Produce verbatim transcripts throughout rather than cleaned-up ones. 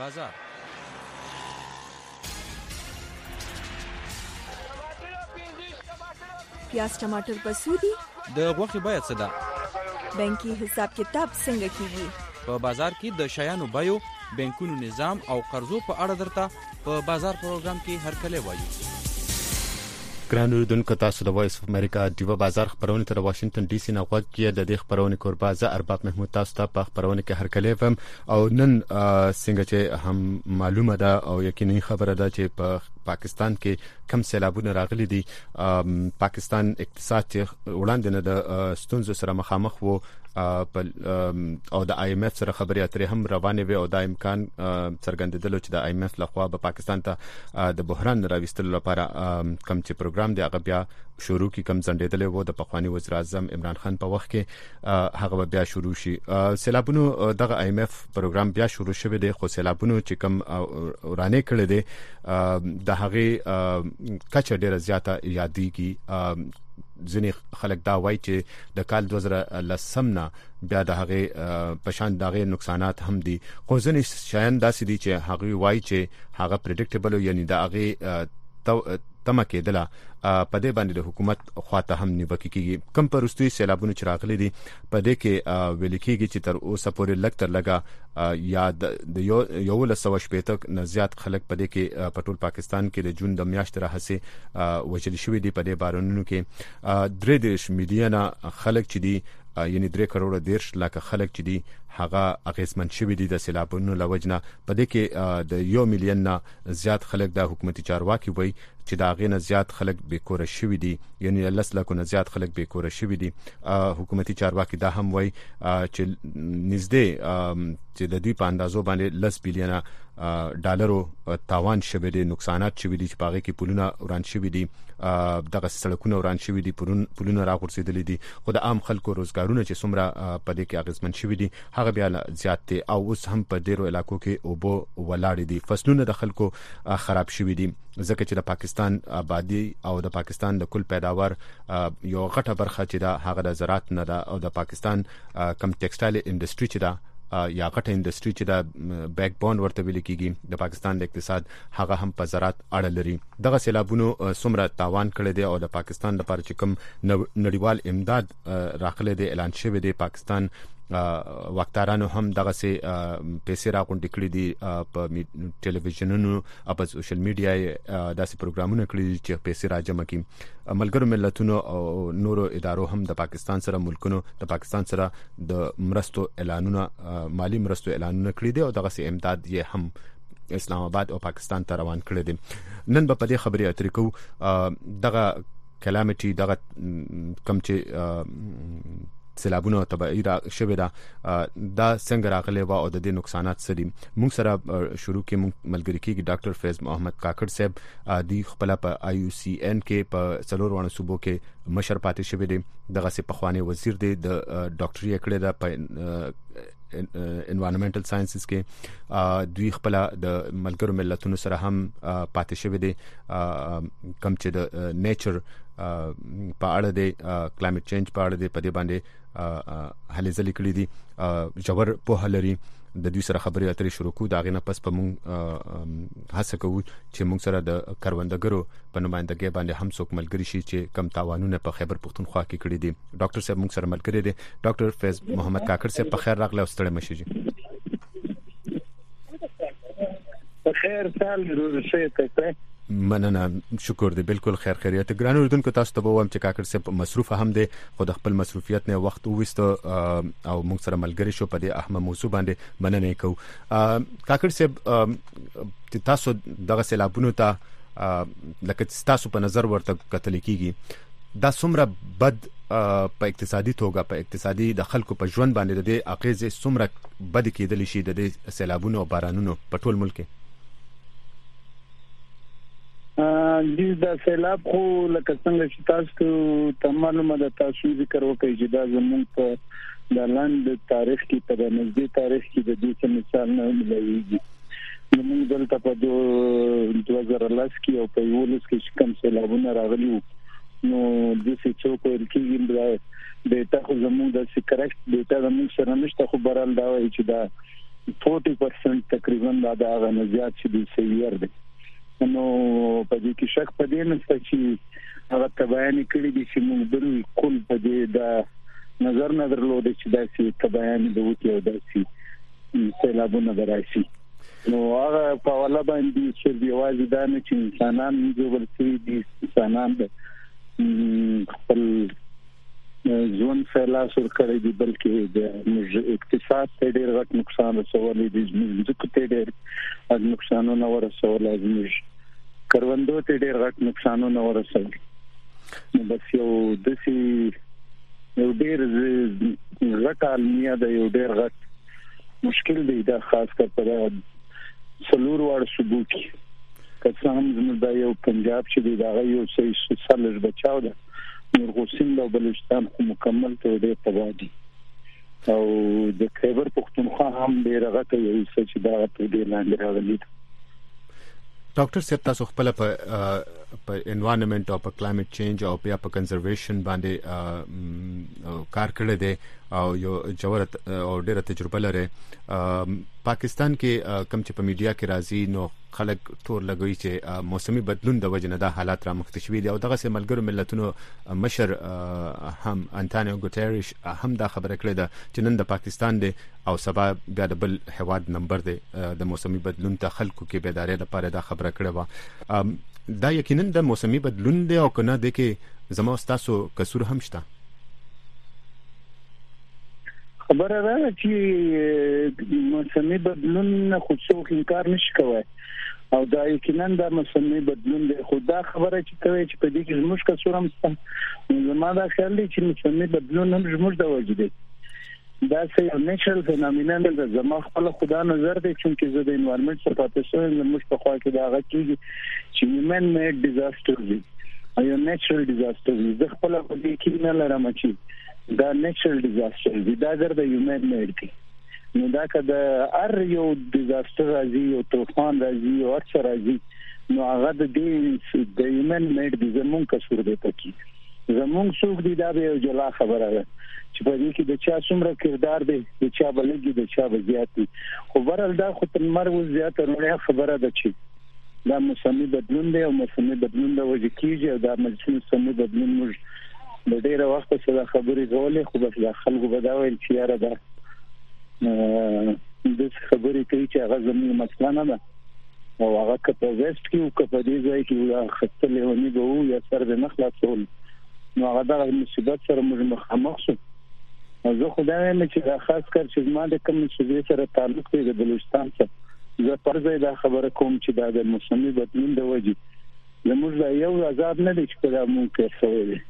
بازار. پیاز ټماټر په سودی د غوښې بیه څه ده؟ بانکي حساب کتاب څنګه کیږي؟ په بازار کې د شیانو بیو، بانکونو نظام او قرضو په اړه درته په بازار پروګرام کې هرکلی وایو. ګران اوریدونکو، تاسو د وایس اف امریکا دیو بازار خبرونه تر واشنگټن ډي سي نه غوږ کې د دې خبرونه کوربه زه ارباب محمود تاسو ته په خبرونه کې هرکلی وم. او نن څنګه چې هم معلومه ده او یقیني خبره ده چې په پاکستان کې کم سیلابونه راغلي دي. پاکستان اقتصاد چې وړاندې نه د ستونزو سره مخامخ وو او د آی ایم ایف سره خبرې اترې هم روانې وي او دا امکان څرګندېدل چې د آی ایم ایف لخوا به پاکستان ته د بحران راوستلو لپاره کم چې پروګرام دی هغه بیا شروع کی کم ځنډېدل وو د پخوانی وزیر اعظم عمران خان په وخت کې هغه بیا شروع شي. سیلابونو دغه آی ایم ایف پروګرام بیا شروع شوی دی، خو سیلابونو چې کم ورانه کړل دي د هغه کچه ډیره زیاته یادېږي. ځینې خلک دا وایي چې د کال دوه زره لسم نه بیا د هغه پشان دغه نقصانات هم دي، خو ځینې شیان داسې دي چې هغه وایي چې هغه پریډکټیبل یعنی د هغه تمه کېدله په دې باندې د حکومت خواته هم نیوکه کیږي. کم پرستوي سیلابونو چې راغلي دي په دې کې ویل کېږي چې تر اوسه پورې لږ تر لږه یا د یو لسو شپېته نه زیات خلک په دې کې په ټول پاکستان کې د جون د میاشتې راهسې وژل شوي دي. په دې بارانونو کې درې دېرش میلیونه خلک چې دي یعنی درې کروڑه دیرش لکه خلک چې دي هغه اغیزمن شوي دي د سیلابونو لوجنه. په دې کې د یو میلیون نه زیات خلک د حکومتي چارواکي وایي چې دا غینه زیات خلک بیکوره شوي دي، یعنی لس لکه نه زیات خلک بیکوره شوي دي. حکومتي چارواکي دا هم وایي چې نږدې چې د دوی په اندازو باندې لس بیلیونه ډالرو تاوان شوی دی، نقصانات شوی دي چې باغې کې پولونه وران شوی دي، دغه سړکونه وران شوی دي، پولونه راغورځېدلي دي، خو د عام خلکو روزګارونه چې څومره په دې کې اغیزمن شوي دي هغه بیا زیات دي او اوس هم په ډیرو علاقو کې اوبو ولاړې دي. فصلونه د خلکو خراب شوي دي ځکه چې د پاکستان آبادی او د پاکستان د کل پیداوار یو غټه برخه چې دا هغه د زراعت نه ده او د پاکستان کم ټیکسټایل انډستری چې دا یا غټه انډستری چې دا بیک بون ورته ویل کیږي د پاکستان د اقتصاد هغه هم په زراعت اړه لري. دغه سیلابونو څومره تاوان کړی دی او د پاکستان لپاره چې کوم نړیوال امداد راغلی دی اعلان شوی دی، پاکستان وکتارانو هم دغه سي پیسې راغونډې کړې دي په ټلویزیونونو او په سوشل میډیا داسې پروګرامونه کړي چې پیسې راجمع کړي. ملګرو ملتونو او نورو ادارو هم د پاکستان سره ملکونو د پاکستان سره د مرستو اعلانونه مالی مرستو اعلانونه کړي دي او دغه سي امداد یې هم اسلام آباد او پاکستان ته روان کړي دي. نن به په دې خبرې اترې کوو دغه کلامټي دغه کم چې سیلابونو تبعی را شوی دا دا څنګه راغلی و او د دې نقصانات څه دي. موږ سره شروع کې موږ ملګری کېږي ډاکټر فیض محمد کاکړ صاحب دی خپل په آی یو سی ان کې په څلور وانه صوبو کې مشر پاتې شوی دی، دغه سي پخوانی وزیر دی، د ډاکټري کړی دا په انوایرنمنټل ساينسز کې، دوی خپل د ملګرو ملتونو سره هم پاتې شوی دی کم چې د نیچر په اړه دی، کلایمټ چینج په اړه دی، په دې باندې هلې ځلې کړې دي، ژور پوهه لري. د دوی سره خبرې اترې شروع کوو، د هغې نه پس به موږ هڅه کوو چې موږ سره د کروندګرو په نمایندګۍ باندې هم څوک ملګري شي چې کم تاوانونه په خیبر پښتونخوا کې کړي دي. ډاکټر صاحب موږ سره ملګری دی، ډاکټر فیض محمد کاکړ صاحب په خیر راغلی او ستړی مه شئ. په خیر سال روسي ته مننه، شکر دی، بالکل خیر خیریت. ګران اوریدونکو تاسو ته وایم چې کاکړ صاحب مصروف هم دی، خو د خپل مصروفیت نه وخت وویسته او موږ سره ملګری شو په دې اهمه موضوع باندې مننه کوو. کاکړ صاحب تاسو دغه سیلابونو ته لکه تاسو په نظر ورته کتل کیږي دا څومره بد په اقتصادي توګه په اقتصادي د خلکو په ژوند باندې د دې اغیزې څومره بد کېدلی شي د دې سیلابونو او بارانونو په ټول ملک کې؟ دې د سیلاب خو لکه څنګه چې تاسو ته معلومه ده، تاسو ذکر وکړئ چې دا زموږ په د لاند تاریخ کې په نږدې تاریخ کې د دې څه مثال نه ملويږي. موږ دلته په دوه زره لس کې او په یولس کې کوم سیلابونه راغلي وو، نو د څه څوک ورل کېږي د ډیټا خو زموږ د سکرکټ ډیټا زموږ سره نشته، خو برال دا وایي چې دا forty percent تقریبا دا د هغه نه زیات چې د سیویر دی. نو په دې کې شک پدې نشته چې هغه تبعین کړي دي چې موږ بالکل په دې دا نظر نه درلود چې دا چې تبعین د وتی او داسې سیلابونه دراشي. نو هغه په والا باندې چې دی واځي دا نه چې انسانان جوړ شي دي انسانان خپل ځون فعلا سر کړی دي بلکې د اقتصاد ته ډېر غټ نقصان رسولي دي، ځکه ته ډېر نقصانونه ورسول دي، کروندو ته ډېر غټ نقصانونه ورسول. نو بس یو دسي یو ډېر غټ عالمیه ده، یو ډېر غټ مشکل دی دا، خاص کر په څلور واړه صوبو کې که هم زموږ دا یو پنجاب چې دی دا یو څه سالش بچاو ده، نورغوسین او بلوچستان خو مکمل ته ډېر تباه دي، او د خیبر پختونخوا هم ډېر غټه یو څه چې دا په دې لاندې راغلي. ډاکټر صاحب تاسو خپل په په انوایرنمنت او په کلایمټ چینج او په په کنزرویشن باندې کار کړی دی او یو جوړه او ډېره تجربه لري. پاکستان کې کم چې په میډیا کې راځي نو خلک تور لګوي چې موسمي بدلون د وجه نه دا حالات را مخ شوي دي، او دغه سه ملګرو ملتونو مشر هم انټونیو ګوتریش هم دا خبره کړې ده چې نن د پاکستان دی او سبا بیا د بل هواد نمبر دی د موسمي بدلون ته خلکو کې بیداری لپاره دا خبره کړې و. دا یقینا د موسمي بدلون دی او کنه د کې زمو تاسو قصور هم شته؟ خبره ده چې موسمي بدلون خو څوک انکار نشي کوي، او دا یقینا د موسمي بدلون دی، خو دا خبره چې کوي چې په دې کې زموږ قصور هم شته. زما دا خیال دی چې موسمي بدلون هم زموږ د وجې دی، دا یو نیچرل فینومینن دی. زما خپل خدا نظر دی چې زه د انوایرنمنت څخه پاتې شوم، زموږ په خوا کې دا هغه کېږي چې هیومن میډ ډیزاستر دی او یو نیچرل ډیزاستر دی. زه خپل په دې کې نه لرم چې دا نیچرل ډیزاستر دی، دا ګرځي هیومن میډ دی. نو دا که د هر یو ډیزاستر راځي، یو طوفان راځي، یو هر څه راځي، نو هغه د دې د هیومن میډ دی، زمونږ قصور دی پکې، زمونږ څوک دی، دا به یو جلا خبره ده چې په دې کې د چا څومره کردار دی، د چا بلګي، د چا زیات دی. خو برل دا خو تر مرګ زیات نه خبره ده چې دا موسمي بدلون دی، او موسمي بدلون د وجې کېږي، او دا موسمي بدلون موږ د ډېر وخت څخه خبرې کولې، خو بس د خلکو به دا ویل چې یاره دا د خبرې کوي چې هغه زموږ مسله نه ده، او هغه که په ویسټ کې او که په دې ځای کې خطه لیوني به وو یا سر به نه خلاصول، نو هغه دغه مصیبت سره موږ مخامخ شو. او زه خو دا وایم چې دا خاص کر چې زما د کوم صوبې سره تعلق دی د بلوچستان سره، زه پر ځای دا خبره کوم چې دا د موسمي بدلون د وجې زموږ دا یو عذاب نه دی چې په دا مونږ کې شوی دی.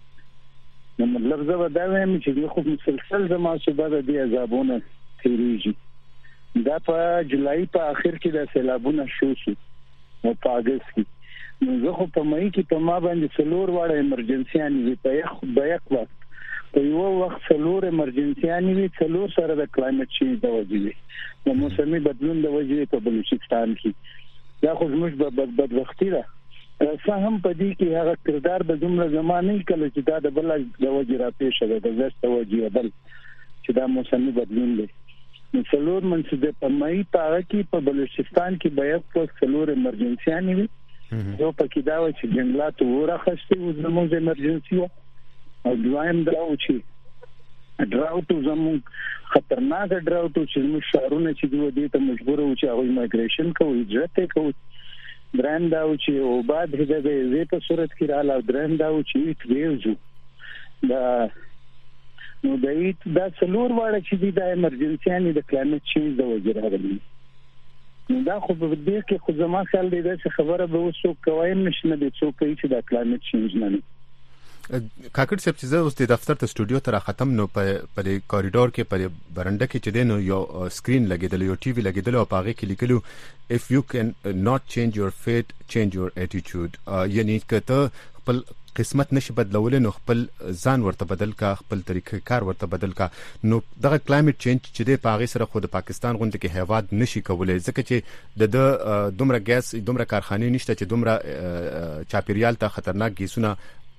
نو مطلب زه به دا وایم چې خو مسلسل زما صوبه د دې عذابونه تیریږي. دا په جولای په اخر کې د سیلابونه شو شو او په اگست کې، نو زه خو په مې کې په ما باندې څلور واړه ایمرجنسیانې وي، په یو په یک وخت په یو وخت څلور ایمرجنسیانې وي، څلور سره د کلایمټ چینج د وجې وي، د موسمي بدلون د وجې په بلوچستان کې. دا خو زموږ بدبختي ده. څه هم په دې کې هغه کردار د دومره زمانه کله چې دا د بل د وجې را پیښه ده، د زړه وجې بل چې دا موسمي بدلون دی. نو څلور منځ د په مې په هغه کې په بلوچستان کې به یو څلور ایمرجنسیانې وي، یو پکې دا و چې جنگلات ورخصتي و زموږ ایمرجنسي و، او دویم دا و چې ډراوټ زموږ خطرناک ډراوټ چې موږ شهرونه چې دوی دې ته مجبور و چې هغه مایګریشن کوي، هجرت کوي. درېم دا و چې او بعد هدا د زی په صورت کې رااله، درېم دا و چې ایت ویوزو دا نو د ایت دا څلور واړه چې د ایمرجنسیانې د کلایمټ چینج د وجې راغلي. نو دا خو په دې کې خو زما خیال دی چې خبره به وسو کویم نشنه د څوک چې د کلایمټ چینج نه. کاکړ صاحب چې زه اوس د دفتر ته سټوډیو ته را ختم نو په په کوریډور کې په برنډه کې چې دینو یو سکرین لګیدل، یو ټي وي لګیدل، او پاغه کې لیکلو if you can not change your fate change your attitude. یعنی کته خپل قسمت نشي بدلول نو خپل ځان ورته بدل کا، خپل طریقې کار ورته بدل کا. نو دغه کلایمټ چینج چې د پاغه سره خو د پاکستان غونډه کې هیواد نشي کولای، ځکه چې د دومره ګیس دومره کارخانه نشته چې دومره چاپیریال ته خطرناک ګیسونه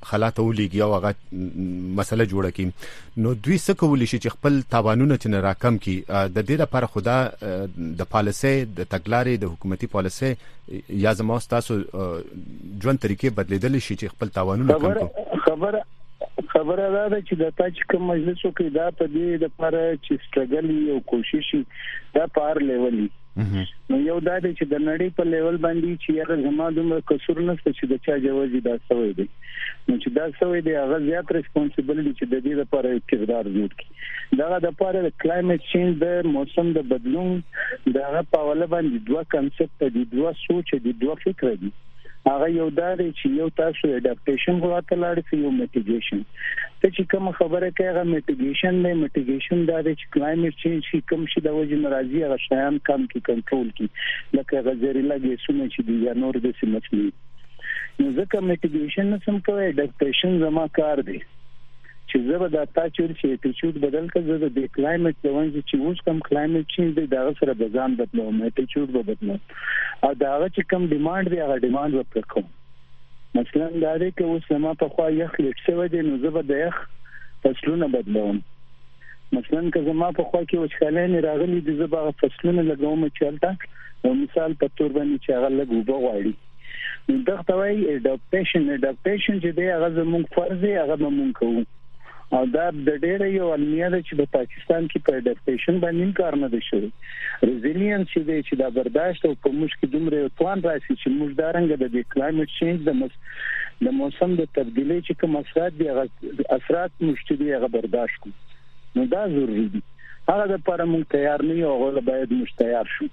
خلاته ولېږي او هغه مسله جوړه کړي نو دوی څه کولی شي چې خپل تاوانونه چې راکم کړي د دې لپاره خدا د پالیسي د تګلارې د حکومتي پالیسي یا زموږ تاسو ژوند طریقې بدلیدل شي چې خپل تاوانونه کم کړي خبره خبره ده چې د تاج کوم مجلس کې دا په دې لپاره چې سټرګل او کوشش دا پار لیولي نو یو دا چې د نړۍ په لیول باندې چې هغه زما دومره قصور نشته چې د چا جوازي دا سوي دي نو چې دا سوي دي هغه زیات ریسپانسیبিলিټي چې د دې لپاره کردار جوړ کړي دا د لپاره د کلایمټ چینج د موسم د بدلون دا په اړه باندې دوه کانسپټ دي دوه سوچ دي دوه فکر دي هغه یو دا دی چې یو تاسو اډاپټیشن غواړئ لاړ یو میټیګیشن ته چې کوم خبره کوي هغه میټیګیشن نه میټیګیشن دا دی چې کلایمټ چینج شي کوم شي د وجه ناراضي هغه شیان کم کی کنټرول کی لکه غزريلا ګیسونه چې دی یا نور د سیمټلی نو ځکه میټیګیشن نه سم کوي اډاپټیشن زما کار دی چې زه به دا تاسو چې اټیچود بدل کړم زه د کلایمټ د وانه چې اوس کوم کلایمټ چینج دی دا سره د ځان بدلوم اټیچود به بدلوم او دا چې کوم ډیماند دی هغه ډیماند وکړم مثلا دا دی چې اوس ما په خوا یخ لټسوي دی نو زه به د یخ فصلونه بدلوم مثلا که زما په خوا کې وښکلین راغلي د زه به فصلونه لګوم چلته او مثال په تور باندې چې هغه لګو بغواړي نو دا توای اډاپټیشن اډاپټیشن چې دی هغه زموږ فرض دی هغه موږ کوو او دا د ډېر یو علمي ده چې په پاکستان کې په اډاپټیشن باندې کار نه دی شوی ریزیلینس دی چې دا برداشت او په مشکل دومره توان راشي چې موږ دا رنګ د کلایمټ چینج د مس د موسم د تبدیلی چې کوم اثرات دي هغه اثرات مشتري هغه برداشت کوو نو دا ضروري دي هغه د لپاره موږ تیار نه یو او باید موږ تیار شو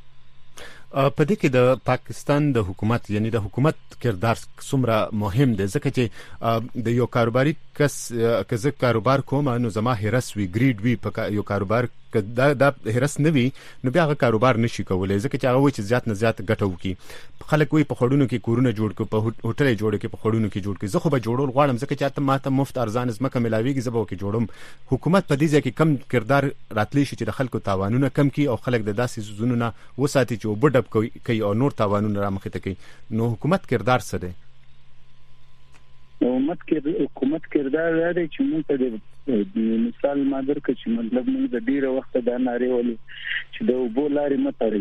په دې کې د پاکستان د حکومت یعنی د حکومت کردار څومره مهم دی ځکه چې د یو کاروباري کس کزه کاروبار کوم نو زما هرس وی ګریډ وی په یو کاروبار دا د هرس نه وی نو بیا هغه کاروبار نشي کولای ځکه چې هغه وایي چې زیات نه زیات ګټه وکي خلک وی په خړونو کې کورونه جوړ کړي په هوټل جوړ کړي په خړونو کې جوړ کړي زه خو به جوړول غواړم ځکه چې ته ماته مفت ارزان زمکه ملاويږي زبو کې جوړم حکومت په دې ځکه چې کم کردار راتلی شي چې د خلکو تاوانونه کم کړي او خلک د داسې زونونه وساتي چې وبډب کوي او نور تاوانونه رامخته کوي نو حکومت کردار څه دی حکومت کې حکومت کردار لري چې موږ ته مثال مادر کې چې مطلب موږ د ډیره وخت دا ناري ولې چې د وبو لاري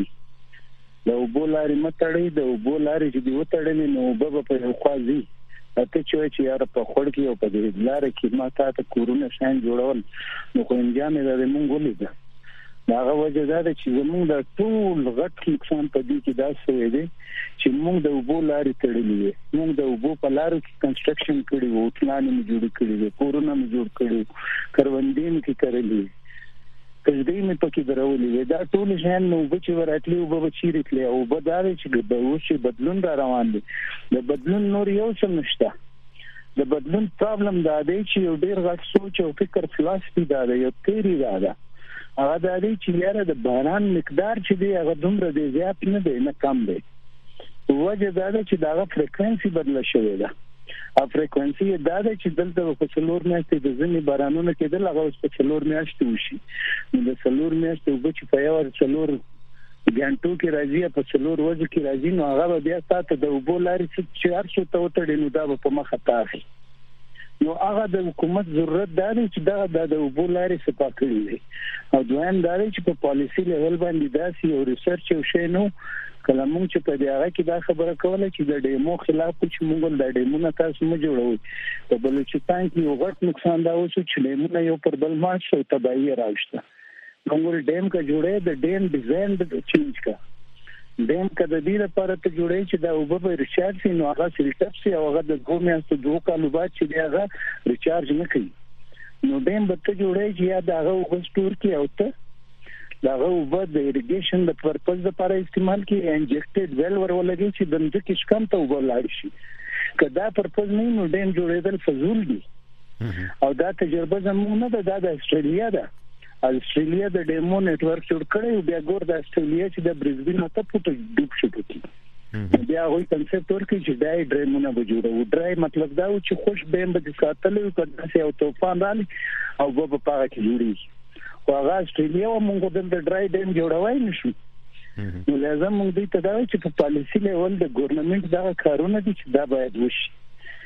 متړي د وبو لاري متړي د وبو لاري چې دی وتړلې نو وبو په یو خوازي اته چې یار په خړ کې او په دې لاري کې ما ته کورونه شان جوړول نو خو انجام یې د موږ ولې دا هغه وجه دا چې زموږ د ټول غټ نقصان په دې کې دا څه دی چې موږ د وبو لارې تړلې موږ د وبو په لارو کې کنسټرکشن کړی وو پلان یې جوړ کړی وو کورونه یې جوړ کړی کروندین کې کړلې کله مې پکې درولې دا ټول ځان نو چې وراتلی او به چیرې تلې او به دا چې به وشي بدلون را روان دي د بدلون نور یو څه نشته د بدلون پرابلم دا دی چې یو ډیر غټ سوچ او فکر فلسفي دا دی یو تیری دا ده هغه د دې چې یاره د باران مقدار چې دی هغه دومره دی زیات نه دی نه کم دی وجه دا ده چې دا فریکوئنسي بدله شوې ده ا فریکوئنسي دا ده چې دلته په څلور میاشتې د ځینې بارانونو کې د هغه په څلور میاشتې وشي نو د څلور میاشتې وب چې په یو څلور ګانټو کې راځي په څلور ورځې کې راځي نو هغه بیا تاسو د وبو لاري چې هر څه ته وتړي نو دا په مخه تاخي نو هغه د حکومت ضرورت دی چې دا د وبو لاري صفا کړی وي او دویم دا چې په پالیسی لیول باندې داسې یو ریسرچ او شی نو کله موږ چې په دې هغه کې دا خبره کوله چې د ډیمو خلاف چې موږ د ډیمونو تاسو مو جوړوي په بلوچستان کې یو غټ نقصان دا وشو چې ډیمونه یو پر بل مات شو تباہي راوښته موږ ډیم کا جوړې د ډیم ډیزاین د چینج کا ډیم کا د دې لپاره ته جوړې چې دا وبو په ریچارج سي نو هغه سیلټپ سي او هغه د دوه میاشتو دوه کالو بعد چې هغه ریچارج نه کوي نو ډیم به ته جوړې چې یا دا هغه وګستور کې او ته دا هغه وبو د اریګیشن د پرپز لپاره استعمال کې انجکټډ ویل ورولګي چې د ځمکې شکم ته وبو لاړ شي کدا پرپز نه نو ډیم جوړېدل فزول دي او دا تجربه زموږ نه ده د استرالیا ده استرالیا د ډیمو نتورک جوړ کړی او بیا ګور د استرالیا چې د برزبین ته پټ ډوب شو پکې بیا وایي کنسپټ ورکړي چې دای ډیمونه به جوړو ډرای مطلب دا و چې خوش بیم به ساتلو کله او طوفان رالي او به په پاره کې جوړي خو هغه استرالیا موږ د ډرای ډیم جوړوي نشو نو لازم موږ دې ته دا چې په پالیسی لیول د ګورنمنت دا کارونه دي چې دا باید وشي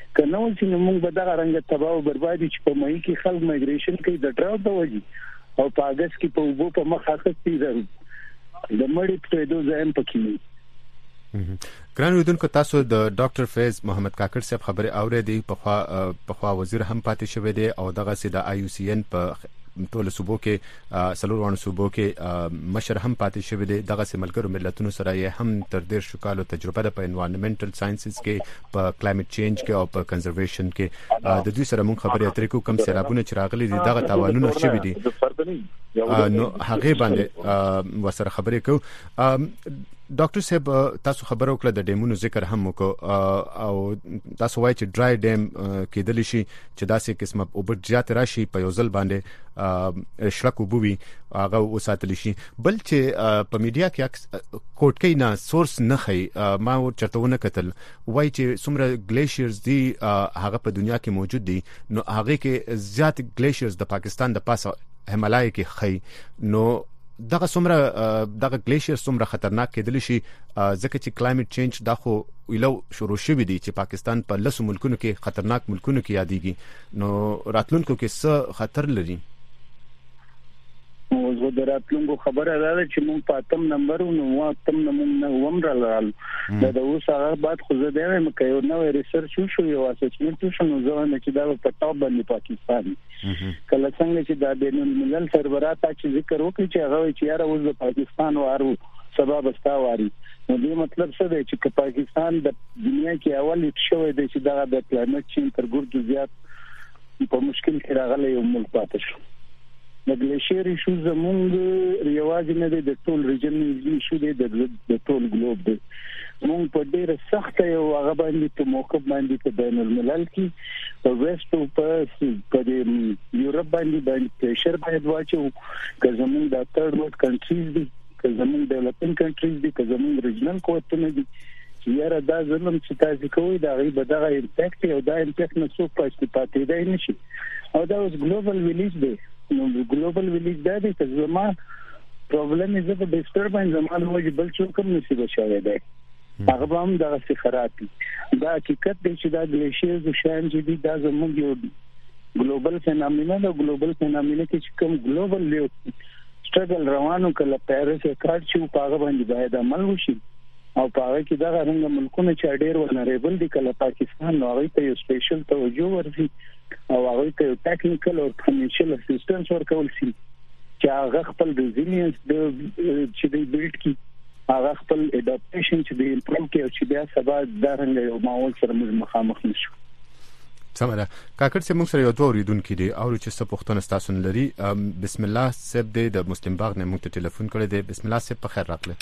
کنه چې موږ به دغه رنګ تباہ او بربادي چې په مې کې خلک مایګریشن کوي د ډراو د وجې او په اگست کې په وبو په مخ اخستي درو د مړی په دوه ځایم پکې ګران اوریدونکو تاسو د ډاکټر فیض محمد کاکړ صاحب خبره اوریدي په خوا په خوا وزیر هم پاتې شوی دی او دغه سي د آی یو سی ان په ټول صوبو کې سلور وانه صوبو کې مشر هم پاتې شوی دی دغه سي ملګرو ملتونو سره یې هم تر ډیر شو کالو تجربه ده په انوایرنمنټل ساينسز کې په کلایمټ چینج کې او په کنزرویشن کې د دوی سره مونږ خبرې اترې کوو کوم سیلابونه چې راغلي دي دغه تاوانونه شوي دي نو هغه باندې وسره خبرې کوو ډاکټر صاحب تاسو خبرو کړه د ډیمونو ذکر هم وکړو او تاسو وایي چې ډرای ډیم کېدل شي چې داسې قسمه اوبه زیات راشي په یو ځل باندې شړک وبوي هغه وساتل شي بل چې په میډیا کې کوټکې نه سورس نه خي ما چرتهونه کتل وایي چې څومره ګلیشیرز دي هغه په دنیا کې موجود دي نو هغه کې زیات ګلیشیرز د پاکستان د پاسه همالای کې خي نو دغه څومره دغه ګلیشیر څومره خطرناک کېدل شي ځکه چې کلایمټ چینج دا خو ویلو شروع شوی دی چې پاکستان په لسو ملکونو کې خطرناک ملکونو کې یادېږي نو راتلونکو کې څه خطر لري او زه د راتلونکو خبره ده چې مونږ په اتم نمبر نو اتم نمبر ومر لال دا د اوس هغه بعد خو زه دا مې کوي نو ریسرچ شو یو اسسمنت شو نو زه نه چې دا په ټاپ باندې پاکستان کله څنګه چې دا د ملل سربرات چې ذکر وکړي چې هغه چې یاره اوس د پاکستان وارو سبب استاواري نو دې مطلب څه دی چې پاکستان د دنیا کې اول شوی دی چې دا د کلایمټ چینج تر ګورډ زیات په مشکل کې راغلی یو ملک پاتې شو د ګلیشیر ایشو زمونږ ریواج نه دی د ټول ریجن ایشو دی د ټول ګلوب دی مونږ په ډیره سخت یو هغه باندې په موقف باندې په بین الملل کې په ویسټ او په په یورپ باندې باندې پریشر باندې واچو که زمونږ د تھرد ورلد کنټریز دي که زمونږ ډیولپینګ کنټریز دي که زمونږ ریجنل قوتونه دي چې یاره دا ظلم چې تاسو کوی دا غي به دغه امپیکټ او دا امپیکټ نه څوک پاتې پاتې دی نشي او دا اوس ګلوبل ویلیج دی نو ګلوبل ویلیج دا دی چې زما پرابلم یې د ډیسټربنس زمانه وجه بل څه کوم نشي بچاوي دی هغه هم دا څه خراب دي دا حقیقت دی چې دا ګلیشیرز شان چې دي دا زموږ یو ګلوبل فینامینل او ګلوبل فینامینل کې کوم ګلوبل لیو سټرګل روانو کله پیرس کارت چې په هغه باندې باید عمل وشي او په هغه کې دا رنګ ملکونه چې ډېر ولنریبل دي کله پاکستان نو هغه ته یو سپیشل توجه ورسي او هغه ته ټیکنیکل او فاینانشل اسسټنس ورکول شي چې هغه خپل ریزیلینس د چې د بیلټ کی هغه خپل اډاپټیشن چې د امپروو کې او چې بیا سبا دا رنګ یو ماحول سره مخامخ نشو سمره کاکړ چې موږ سره یو دوه ریدونکو دي او چې څه پوښتنه تاسو لري بسم الله صاحب د مسلم باغ نه موږ ته ټلیفون کړی دی بسم الله صاحب په خیر راغله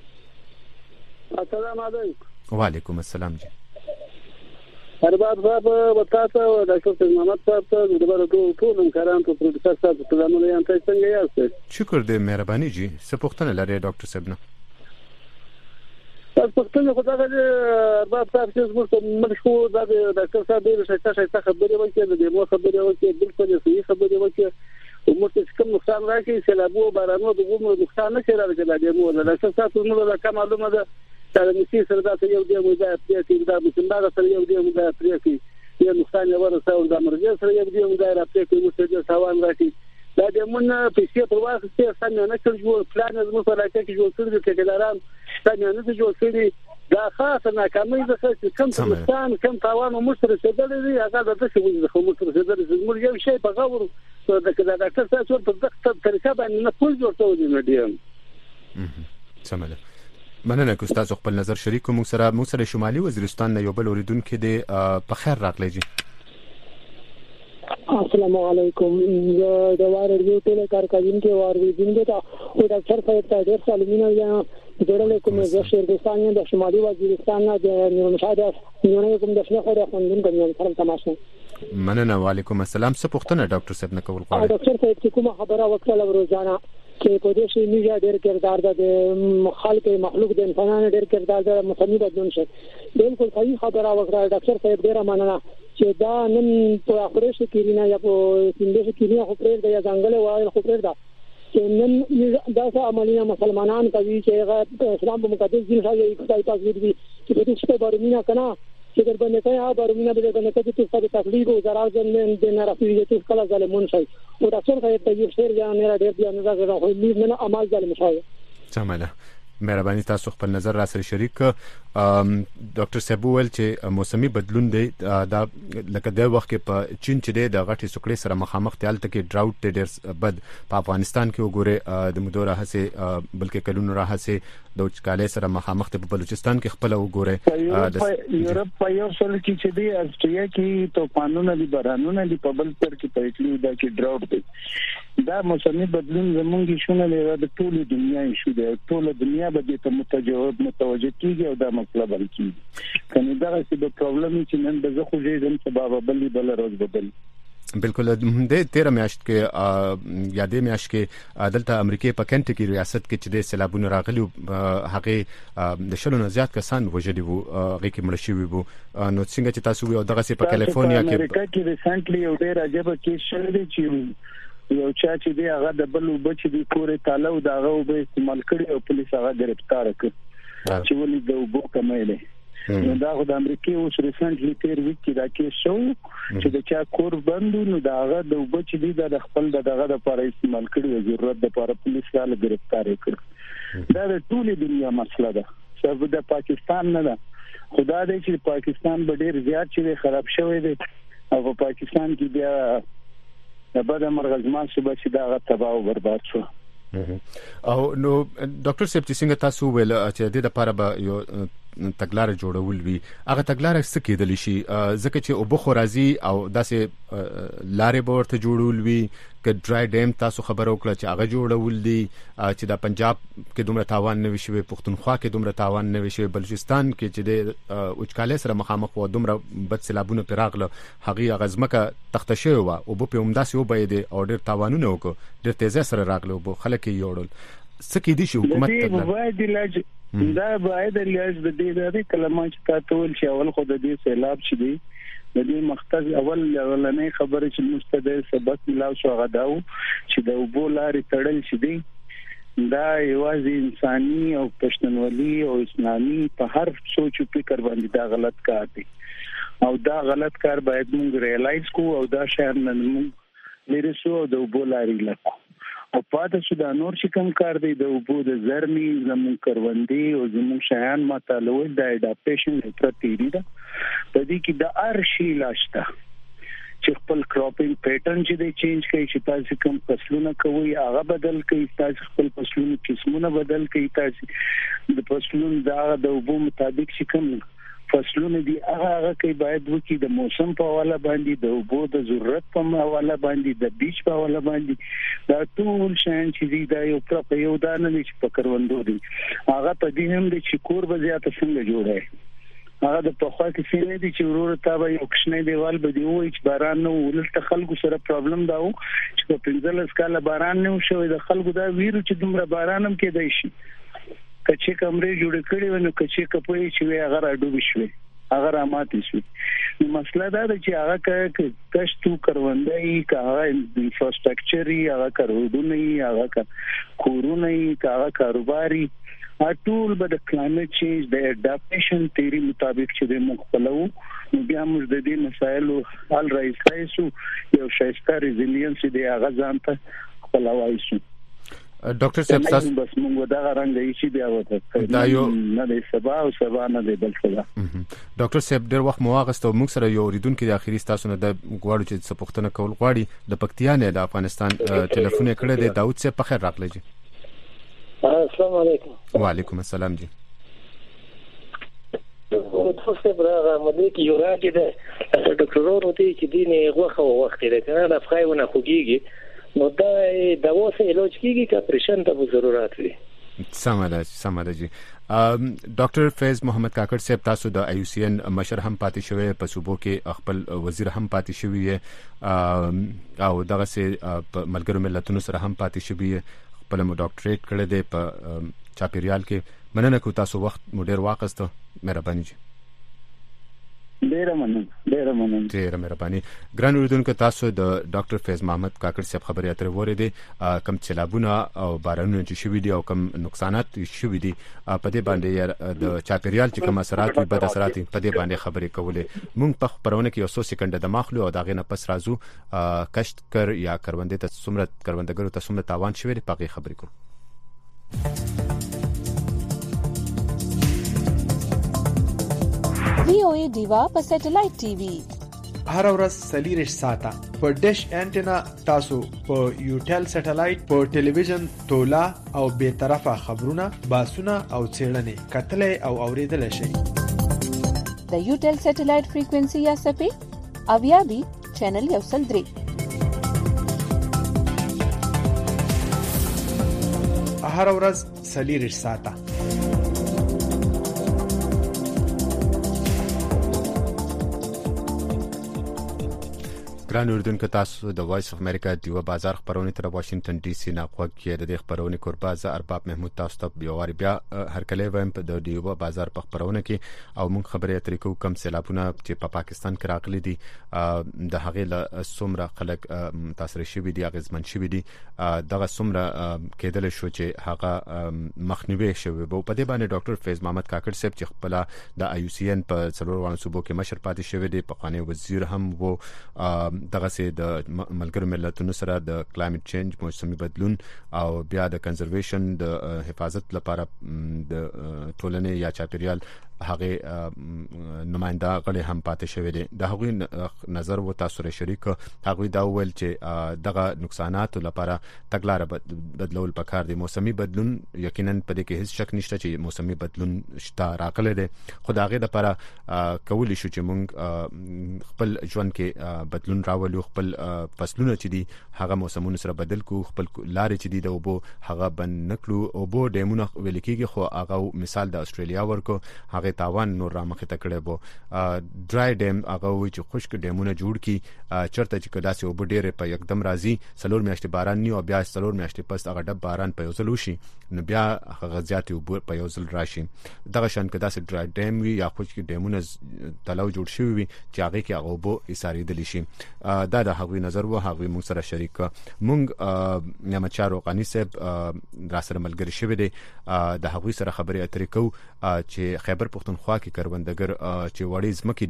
السلام علیکم وعلیکم السلام جی ارباب صاحب وتاته ډاکټر محمد صاحب ته د برکو ټول همکاران ته پروفیسور صاحب ته سلامونه یم تاسو څنګه یاست شکر دې مهرباني جی څه پوښتنه لري ډاکټر صاحب نه تاسو پوښتنه خو دا د ارباب صاحب چې موږ موږ شو دا د ډاکټر صاحب د شایسته شایسته خبرې وکړي د مو خبرې وکړي بالکل صحیح خبرې وکړي موږ چې کوم نقصان راکړي سیلابو بارانو د کوم نقصان نه شي راغلی د مو د ډاکټر صاحب موږ دا کوم معلومه ده چې د مسی سره دا یو دی مو دا پریکې دا مسلمان سره یو دی مو دا پریکې یو نقصان یې ورساو د مرګ سره یو دی مو دا پریکې مو څه ساوان راکړي دا د مونږ پیسې په واخ کې سم نه کړ جوړ پلان زموږ په راکې کې جوړ کړی چې ګلاران سم نه جوړ کړی دا خاصه ناکامي ده چې کوم څه کوم تاوان مو سره څه دی هغه د څه وځي خو مو سره څه دی موږ یو شی په غوړ د کدا ډاکټر تاسو په دغه طریقه باندې نه پوه جوړ شو دی نډیم سمله مننه که تاسو خپل نظر شریک کوم سره مو سره شمالي وزیرستان نه یو بل اوریدونکو دی په خیر راغلی جی السلام علیکم د وار ریو ټول کارکوونکو کې وار ویډینګ ته او ډاکټر صاحب ته ډېر سلامونه یم جوړل کوم زه شهرستان د شمالي وزیرستان نه د نورمشاده یو کوم د شنو خو د خوندون کوم سره تماشا مننه وعلیکم السلام څه پوښتنه ډاکټر صاحب نه کول غواړم ډاکټر صاحب چې کومه خبره وکړه روزانه چې په دې شی میډیا ډېر کردار ده د خلک مخلوق د انسانانو ډېر کردار ده مصنف بدلون شي بالکل صحیح خبره وکړه ډاکټر صاحب ډېر مننه چې دا نن په اخره شي کیرینا یا په سیندې کیرینا خو پرې د یا ځنګل وایي خو پرې دا چې نن دا څه عملیه مسلمانان کوي چې اسلام په مقدس دین سره یو ځای تاسو دي چې په دې څه باندې نه کنه که در بندگی ها برمینا به بندگی تو سال تکلیف و ضرر زمین دین رفیق تو کلا ظالمون شي او دکتر صاحب ته یو شعر یا نه ډیر بیا نه راغلی خو نه عمل ظالم شي. سماله مهرباني تاسو خپل نظر را سره شریک ډاکټر صاحب ول چې موسمي بدلون دی دا لکه د وخت کې په چین چې د غټي سکړې سره مخامخ تل تک ډراوټ ډیر بد په افغانستان کې وګوره د مدور راهسه بلکې کلونو راهسه د وچکالۍ سره مخامخ ته په بلوچستان کې خپل وګوره د یورپ په یو څل کې چې دی استریا کې طوفانونه دي بارانونه دي په بل تر کې په اټلی دا کې ډراوټ دی دا موسمي بدلون زمونږ شونه له د ټول دنیا شو دی ټول دنیا به ته متجاوب متوجه کیږي او دا مطلب ورکی کنه دا چې د پرابلم چې نن د زخه جې سبب بلې بل روز بدل بالکل د تیرا میاشت کې یادې میاشت کې دلته امریکای په کنټکی ریاست کې چې د سیلابونو راغلي هغه د شلو نه زیات کسان وژلي وو هغه کې مړ شوي وو نو څنګه چې تاسو یو دغه په کالیفورنیا کې امریکا کې ریسنټلی یو ډیر عجیب کیس شوی دی چې یو چا چې دی هغه د بل وبچ دی کورې تاله او دغه وب استعمال کړي او پولیس هغه گرفتار کړ چې ولې د وبو کمایله نو دا د امریکای اوس ریسنټلی تیر ویک کې دا کیس شو چې د چا کور بندو نو دا هغه د وبچ دی د خپل دغه د لپاره استعمال کړي او ضرورت د لپاره پولیس هغه گرفتار کړ دا د ټول دنیا مسله ده چې د پاکستان نه ده خدا دې چې پاکستان به ډیر زیات چې خراب شوی دی او په پاکستان کې بیا د بد مرغزمان صبح چې دا تباہ او برباد شو. او نو ډاکټر صاحب چې څنګه تاسو ویل چې د لپاره به یو تګلار جوړول وي هغه تګلار څه کېدلی شي ځکه چې او بخو راځي او داسې لارې به ورته جوړول وي ک ډرای ډیم تاسو خبرو کړه چې هغه جوړول دي چې د پنجاب کې دومره تاوان نه وشي پښتونخوا کې دومره تاوان نه وشي بلوچستان کې چې د وچکالۍ سره مخامخ و دومره بد سیلابونه پیراغله هغه غزمکه تخته شوی و او په همداسې و به دي او ډیر تاوانونه وکړ ډیر تیزه سره راغله او خلک یې یوړل څه کې دي شي حکومت ته دا باید لاج د دې د کلمات تاسو ول چې اول خو د دې سیلاب شې دي د دې مختص اول اولنې خبره چې مستدل سبق ملاو شو غداو چې د وبو لارې تړل شې دي دا یوازې انساني او پښتونولي او اسلامي په هر سوچ او فکر باندې دا غلط کار دی او دا غلط کار باید موږ ریالایز کو او دا شان نن موږ لرسو د وبو لارې لکو او پاتې شو دا نور چې کوم کار دی د وبو د زرمي زمون کروندي او زمون شایان مطالعه د اډاپټیشن پرتیری دا په دې کې د ارشي لاشتا چې خپل کراپینګ پیټرن چې دی چینج کوي چې تاسو کوم فصلونه کوي هغه بدل کوي تاسو خپل فصلونه قسمونه بدل کوي تاسو د فصلونو دا د وبو مطابق چې کوم فصلونه دي هغه هغه کې باید وکي د موسم په حواله باندې د وبو د ضرورت په حواله باندې د بیچ په حواله باندې دا ټول شان چې دي دا یو پر یو دانه چې په کروندو دي هغه په دې هم دي چې کور به زیات څنګه جوړه هغه د په خوا کې سینې دي چې ورور ته به یو کښنه دیوال به دی وای چې باران نه ولته خلکو سره پرابلم دا و چې په پنځلس کاله باران نه وشوي د خلکو دا ویرو چې دومره باران هم کېدای شي کچې کمرې جوړ کړې ونه کچې کپوي چې وی هغه راډوب شي هغه راماتې شي نو مسله دا ده چې هغه کښتو کروندای هغه انفراستراکچري هغه کارونه هغه کورونه هغه کاروباري ټول به د کلایمټ چینج د اډاپټیشن تیوري مطابق چې د مخفلو نو بیا موږ د دې مسایلو حل راځي یو شایسته ریزیلینس دی هغه ځان ته خپلوای شي ډاکټر صاحب تاسو بس موږ دا غرانګي چې بیا وته دا یو نه دی سبا او سبا نه دی بل څه ډاکټر صاحب ډېر وخت مواغست او موږ سره یو ریدونکو د اخیری تاسو نه د غواړو چې څه پوښتنه کول غواړي د پکتیا نه د افغانستان ټلیفون کړه دی داوود صاحب په خیر راغلی جی السلام علیکم وعلیکم السلام جی تاسو ته برابر مده کې یو راځي د ډاکټرونو ته چې دینه غوخه وخت لري کنه د فایونه خوګيږي نو دا د واسه علاج کیږي که پرشن ته ضرورت وي سماده سماده جی ډاکټر فیض محمد کاکړ صاحب تاسو د آی یو سی ان مشر هم پاتې شوی په صوبو کې خپل وزیر هم پاتې شوی او دغه سه ملګرو ملتونو سره هم پاتې شوی خپل مو ډاکټریټ کړی دی په چاپیریال کې مننه کو تاسو وخت مو ډیر واقسته مهرباني جی ډیره مننه ډیره مننه ډیره مهرباني. ګران اوریدونکو تاسو د ډاکټر فیض محمد کاکړ صاحب خبرې اترې وریدي کم سیلابونه او بارانونه چې شوي دي او کم نقصانات شوي دي په دې باندې د چاپیریال چې کوم اثرات وي بد اثرات په دې باندې خبرې کولې. موږ په خبرونه کې یو څو سکند د ماخلو او داغه نه پس راځو کشتکر یا کروندې ته څومره کروندګرو ته څومره تاوان شوی دی په هغه خبرې کوو. وی او ای دیوا په سټلایټ ټي وي هر ورځ سلیریش ساته په ډیش انټینا تاسو په یوټل سټلایټ په ټلویزیون تولا او به طرفه خبرونه باسونه او څېړنې کتلې او اوریدل شي. د یوټل سټلایټ فریکوئنسي یا سپې اویا بي چینل یو سل درې. هر ورځ سلیریش ساته. ګران اوریدونکو تاسو د وایس اف امریکا دیو بازار خبرونه تر واشنگټن ډي سي نه خوښ کې د خبرونه کوربه ز ارباب محمود تاسو ته یو واری بیا هر کله وایم په د دیو بازار په خبرونه کې او موږ خبرې اترې کوو کم سیلابونه چې په پاکستان کې راغلي دي د هغه له سومره خلک تاثیر شوی دي اغیزمن شوی دي دغه سومره کېدل شو چې هغه مخنیوي شوی بو په دې باندې ډاکټر فیض محمد کاکړ صاحب چې خپل د آی یو سی ان په څلور وانه صوبو کې مشر پاتې شوی دی په قانون وزیر هم وو دغه سي د ملګرو ملتونو سره د کلایمټ چینج موسمي بدلون او بیا د کنزرویشن د حفاظت لپاره د ټولنې یا چاپیریال هغه نماینده غړي هم پاتې شوی دي. د هغوی نظر و تاسو سره شریک هغوی دا ویل چې دغه نقصانات لپاره تګلارې بدلول پکار دي. موسمي بدلون یقینا په دې کې هیڅ شک نشته چې موسمي بدلون شته راغلی دی خو دا غي لپاره کولی شو چې موږ خپل ژوند کې بدلون راولو خپل فصلونه چې دي هغه موسمونو سره بدل کو خپل لارې چې دي د وبو هغه بند نکړو او بو ډیمونه ویل کېږي خو هغه مثال د استرالیا ورکو هغه تاوان نور را مخه تکړه بو ډرای ډیم هغه وی چې خشک ډیمونه جوړ کی چرته چې کدا سه وب ډیره په یکدم راځي سلور میاشتې باران نیو بیا سلور میاشتې پس هغه ډب باران په یوزل وشي نو بیا هغه زیات وب په یوزل راشي. دغه شان کدا سه ډرای ډیم وی یا خشک ډیمونه تلو جوړ شوی وي چې هغه کې هغه وب ایساری دلی شي. دا د هغوی نظر و هغوی موږ سره شریک موږ نعمتشاه روقانی صاحب را سره ملګری شوی دی د هغوی سره خبرې اترې کو چې خیبر پختونخوا کې کروندګر چې وړي زمکې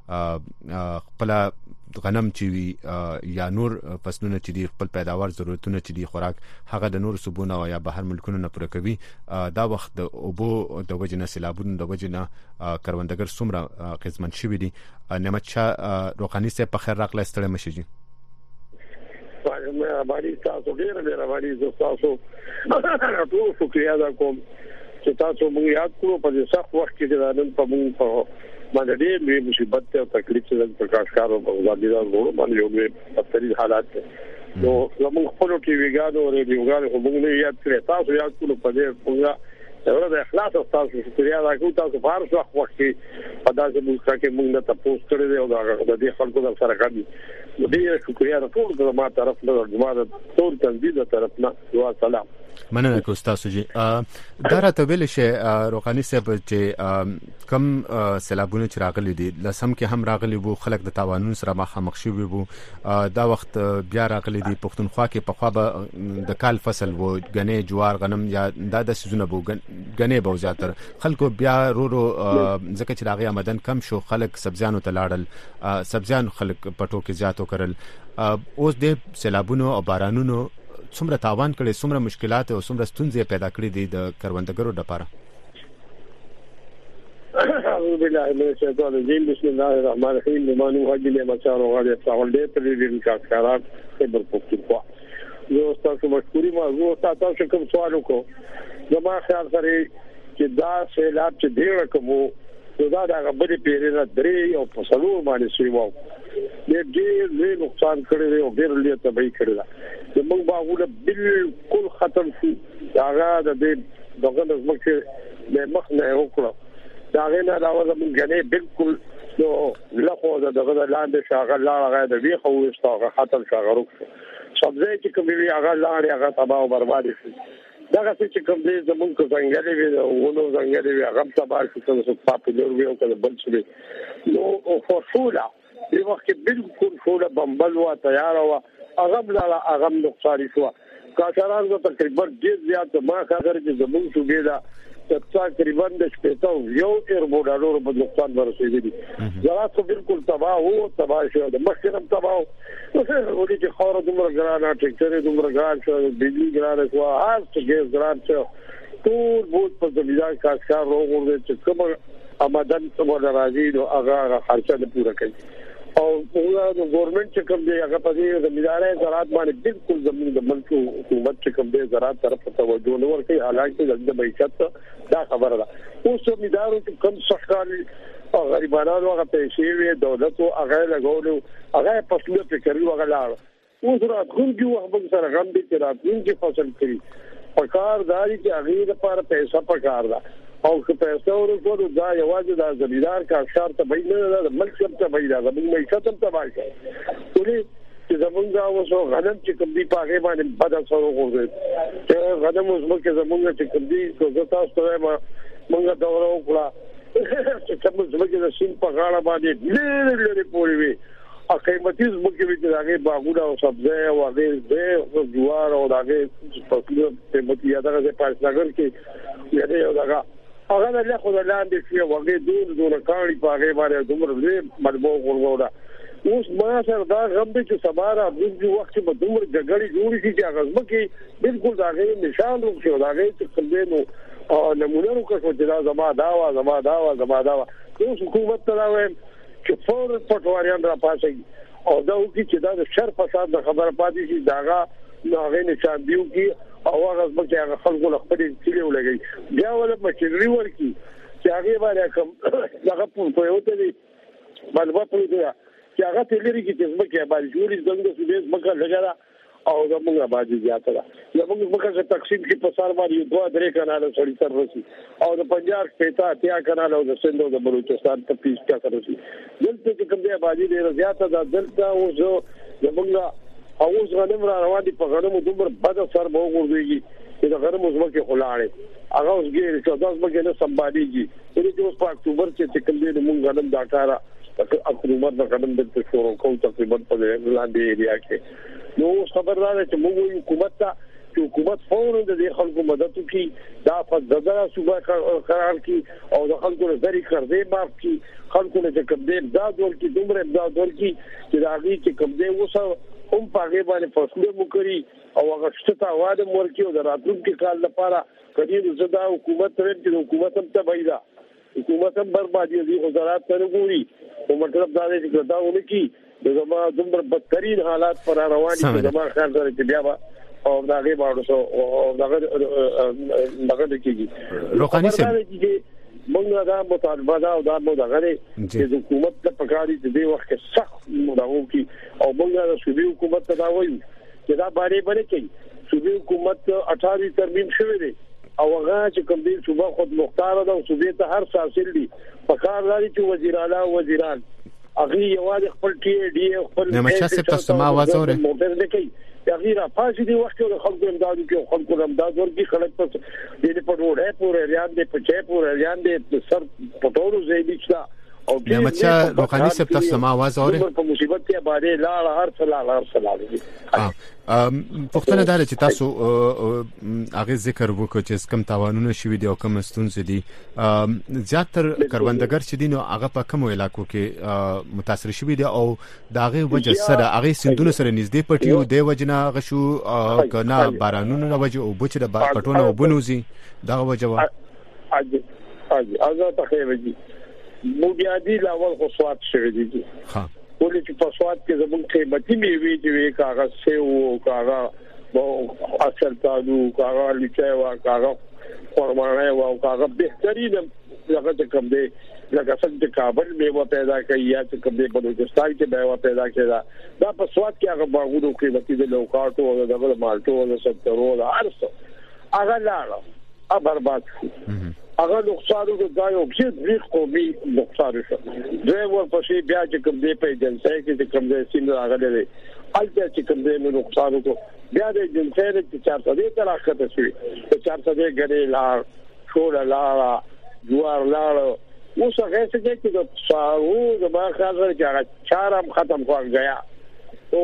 دي خپل غنم چې وي یا نور فصلونه چې دي خپل پیداوار ضرورتونه چې دي خوراک هغه د نور صوبونه یا بهر ملکونو نه پوره کوي. دا وخت د اوبو د وجنه سیلابونو د وجنه کروندګر څومره قسمن شوی دي. نعمتشاه روقانی صاحب په خیر راغلی ستړي مشي جی. مې باندې تاسو ډیر ډیر باندې تاسو ټول شکریہ دا کوم چې تاسو موږ یاد کړو په دې سخت وخت کې د نن په موږ په باندې ډېر لوی مصیبت او تکلیف څخه پرکاش کارو په وزادیدار ورو باندې یو لوی بدترین حالات نو موږ خپل ټي وی ګانو او ریډیو ګانو موږ نه یاد کړی تاسو یاد کړو په دې څنګه ورته د اخلاص تاسو شکریہ دا کوم تاسو فارس وخت کې په داسې ملک کې موږ ته تاسو کړی دی او دا د خلکو د سره کړی ډېر شکریہ ټول د ما طرف نه د ما ټول تنظیم طرف نه دعا سلام مننه کوم تاسو جی. دا راته ویل شي روقانی صاحب چې کم سیلابونه چې راغلي دي لسم کې هم راغلي وو خلک د تاوانونو سره مخامخ شوي وو دا وخت بیا راغلي دي پښتونخوا کې په خوا به د کال فصل وو غنې جوار غنم یا دا د سيزونه وو غنې به زیاتر خلکو بیا رو رو ځکه چې راغی آمدن کم شو خلک سبزیانو ته لاړل سبزیان خلک پټو کې زیاتو کړل. اوس د سیلابونو او بارانونو څومره تاوان کړي څومره مشکلات او څومره ستونزې پیدا کړې دي د کروندګرو لپاره. اعوذ بالله من الشیطان الرجیم بسم الله الرحمن الرحیم لمانو حجل مچار او غالي افعال دې ترې دې کارکارات خبر پختونخوا زه تاسو مشکوري ما زه تاسو کوم سوال وکړم زما خیال سره چې دا سیلاب چې ډیر کومو دا دا غبرې پیرنه درې او په څلور باندې سوي وو دې ډېر لوی نقصان کړی دی او ډېر لوی تباہي کړی ده موږ باغونه بالکل ختم شو هغه د دې دغه د ځمکې د مخ نه وکړو دا غنه راوځه موږ غنې بالکل نو لخوا دغه لاندې شاغه لاغه د وی خو استاغه ختم شاغه روک سبزی چې کومې هغه لاړې هغه تباہ او برباد شي دا چې کوم دې زمونږ څنګه دی ونو څنګه دی هغه تبع شو څه پاپولر وي او کله بل څه نو خو شولا دی وخت بالکل شولا بمبل وا تیار وا هغه بل هغه نقصان شو کاشران زه تقریبا ډیر زیات ما خاطر چې زمونږ شوګه دا تقریبا د شپږ یو ایربوډالو په نقصان ورسېدي زراعت بالکل تباہ وو تباہ شو د مخکرم تباہ ولې چې خور دومره ګرانه ټریکټر دومره ګران شو بجلی ګرانه شو هر څه ګیس ګران شو ټول بوت په زمیدار کاشکار روغ ورته چې کوم آمدن څه راځي نو هغه خرچه نه پوره کوي او موږ د ګورنمنت چې کوم دی هغه په دې زمیداري زراعت باندې بالکل زموږ د ملک حکومت چې کوم دی زراعت طرف ته توجه نه ورکوي حالانکه د معیشت دا خبره ده اوس زمیدارو چې کوم سخکاري او غریبانو هغه پیسې وي دولت او هغه لګولو هغه فصله فکرې وغلاړ اوس راتلونکي وخت به سره غم دي چې راتلونکي فصل کړي پکار داري چې هغه لپاره پیسې پکار ده او که پیسې ورکړو دا یوازې د زمیدار کا اشار ته بین نه د ملک ته بین دا موږ معیشت ته تباہ کړي ولې چې زمونږ اوسو غنم چې کوم دی پاګې باندې بد اثر وکړي چې غنم اوس موږ زمونږ چې کوم دی څه تاسو ته ما موږ دا وکړه چې کوم زموږ د سین په غاړه باندې ډېر لري پوري وي ا قیمتي زموږ کې چې هغه باغونه او سبزی او هغه د جوار او هغه فصلو قیمتي یادغه په پارسنګر کې یاده یو دغه هغه له خو لاندې شي وګړي دور دور کاڼي پاګې باندې دومره لوی ملبو ورغوړه اوس ما سره دا غم دي چې سباره د دې وخت په دومره جګړې جوړې شي چې هغه ځکه بالکل دا غي نشان روښ شو دا غي چې کله او نمونه وکړو چې دا زما دا وا زما دا وا زما دا وا اوس حکومت ته راویم چې فور پټواریان را پاسي او دا وکړي چې دا د شر فساد خبره پاتې شي داغه ناغې نشان دیو کی او هغه ځکه هغه خلکو له خپل چيلي ولګي بیا ولا مشري ورکی چې هغه باندې کوم هغه په یو ته دی باندې په دې چې هغه تلری کې چې ځمکه باندې جوړې څنګه سودې ځمکه لګا او زموږ باندې زیاته ده زموږ ځمکه تقسیم کې په سار باندې دوه درې کاناله سړی سر رسی او د پنجاب پېتا اتیا کاناله او د سند او د بلوچستان ته پیس کا کوي دلته چې کوم دی باندې ډېر زیاته ده دلته او زموږ او اوس غنم را روان دي په غنمو دومره بد سر به وګورځي چې د غنمو ځمکه خلاړي هغه اوس ګیر چې داس به نه سمباليږي چې اوس په اکتوبر کې چې کوم دی موږ غنم دا کارا اکتوبر د غنم د شروع کوو تقریبا په لاندې ایریا کې نو خبردار چې موږ حکومت ته چې حکومت فورا د خلکو مدد وکړي دا په دغه صوبه قرار کړي او د خلکو نظری قرضې معاف کړي خلکو له کوم دی امداد ورکړي دومره امداد ورکړي چې دا غي چې کوم دی وسه هم پاګې باندې فصله وکړي او هغه شته واده ورکړي او د راتلونکي کال لپاره کدي زدا حکومت تر دې حکومت هم ته بایدا حکومت هم بربادي دي وزارت ته وګوري او مطلب دا دی چې دا ونکي دغه دومره بدترین حالات پر روان دي زموږ خیال سره چې بیا او دا غي باندې او دا دغه کېږي روحاني سم موږ دا مطالبه دا او دا مو دغه چې حکومت ته پکاري د دې وخت سخت مداوم کی او موږ د صوبې حکومت ته دا وایو چې دا باندې باندې کوي صوبې حکومت اٹھارہویں ترمیم شوه دي او هغه چې کوم دي صوبه خود مختار ده او صوبې ته هر حاصل دي پکار لري چې وزیر اعلی وزیران اغي یوازې خپل ټي ډي خپل نمچا سپ تاسو ما وازوره غیر افاظي دی وخت د خلکو امداد کوي خلکو امداد ورکړي خلک په دې په وړه پورې ریان دې په چه پورې ریان دې سر پټورو زېدیچلا او نمچا روحاني سپ تاسو ما وازوره په مصیبت کې باندې لاړ هر څه لاړ هر څه لاړ پښتنه دا چې تاسو هغه ذکر وکړو چې کم تاوانونه شوي دي او کم ستونزې دي زیاتر کروندګر چې دي نو هغه په کوم علاقو کې متاثر شوي دي او داغه وجه سره هغه سندونه سره نږدې پټیو دی وجنه غشو کنا بارانونو نه وجه او بچ د پټونه وبنوزي داغه وجه وا اجي اجي ازا تخیوي مودیادی لاول خو سواد شوي دي ها ولې چې په سواد کې زموږ قیمتي میوه چې وی کاغذ سیو کاغذ او اصل تاسو کاغذ لیکوا کاغذ فرمانه او کاغذ بهترین هغه کوم دی لکه څنګه کابل میوه پیدا کوي یا چې کوم دی بلوچستان کې میوه پیدا کوي دا په سواد کې هغه باغونو قیمتي د لوکاټو او دغه مالټو او سترو او ارسو هغه لاړه ا برباد هغه نقصان د ځایو کې د قومي نقصان شو دوی ورپسې بیا چې کوم دی په جنسي کې چې کوم دی سیم راغلي الته چې کوم دې نقصان وکړ بیا د جنسره چې چار سده تر اخته شي چې چار سده غړي لار شور لار جوار لار اوس هغه څه چې د سارو د ما خاطر چې چارم ختم کړ غیا او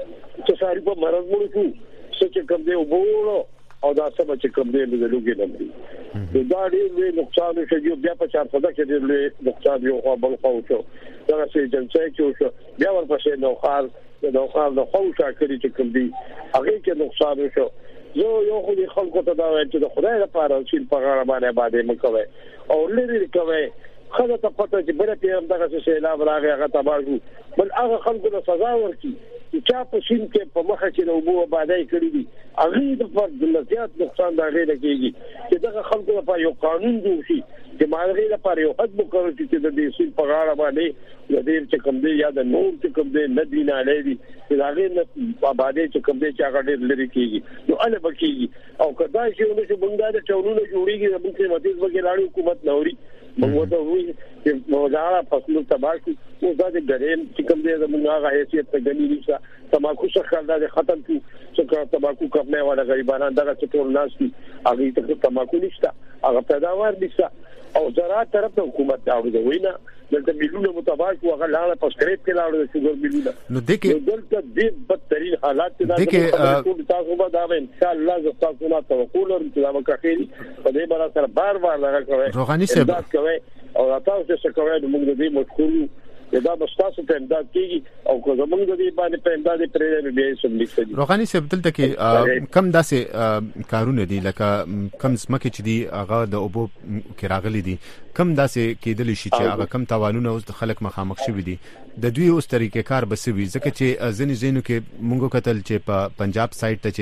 چې ساری په مرز مړ شو چې کوم دې وبولو او دا سم چې کوم دې د لوګي نمبر دا ډېر نقصان شي بیا په چار سده کې ډېر نقصان یو خو بل خو شو دا چې جنسه کې شو بیا ورپسې نو خال د خال د خو شاکري چې کوم دي هغه کې نقصان شو یو یو خو دې خلکو ته دا وایي چې د خدای لپاره چې په غاړه باندې باندې مکوي او لری کوي خدای ته پته چې بل پیغام دغه څه سیلاب راغی هغه تباہو بل هغه خلکو ته سزا ورکړي چې چا په شین کې په مخه کې نو بو باندې کړی دي هغه د پر د زیات نقصان دا غي لګيږي چې دغه خلکو لپاره یو قانون جوړ شي چې مالغي لپاره یو حد مقرر شي چې د دې سیل په غاړه باندې د دې چې کوم دی یا د نور چې کوم دی ندینه لري چې هغه نه باندې چې کوم دی چې هغه ډېر لري کیږي نو اله بکیږي او کدا چې موږ چې بنګا د ټولونو جوړیږي د موږ مدیز بګی لاړو حکومت نوري موږ ته وی چې موږ فصلو تباکو او دا د ګریم چې کوم دی زموږ هغه حیثیت ته غنی نشته تماکو څخه دا ختم کی څخه تماکو کپنه والا غریبانو دغه ټول ناس دي هغه ته تماکو نشته هغه پیداوار نشته او زراعت طرف ته حکومت دا وینا دلته مليونه متباعد او هغه لاله پسکریت کې لاله د شوګر مليونه نو دغه دلته د بدترین حالات ته د تاسو به دا ان شاء الله ز تاسو نه توقع لرم چې دا وکړي په دې بار سره بار بار راغلی روحاني صاحب او تاسو چې کوي د موږ دې مشکورو دا بستاسو په امداد کېږي او که زمونږ د دې باندې په امداد پرې بیا سم لیکي روحاني صاحب دلته کې کم داسې کارونه دي لکه کم سمکه چې دي هغه د اوبو کې راغلي دي کم داسې کېدل شي چې هغه کم تاوانونه اوس د خلک مخامخ شوي دي د دوی اوس طریقې کار بسوي ځکه چې ځینې ځینو کې مونږ کتل چې په پنجاب سایډ ته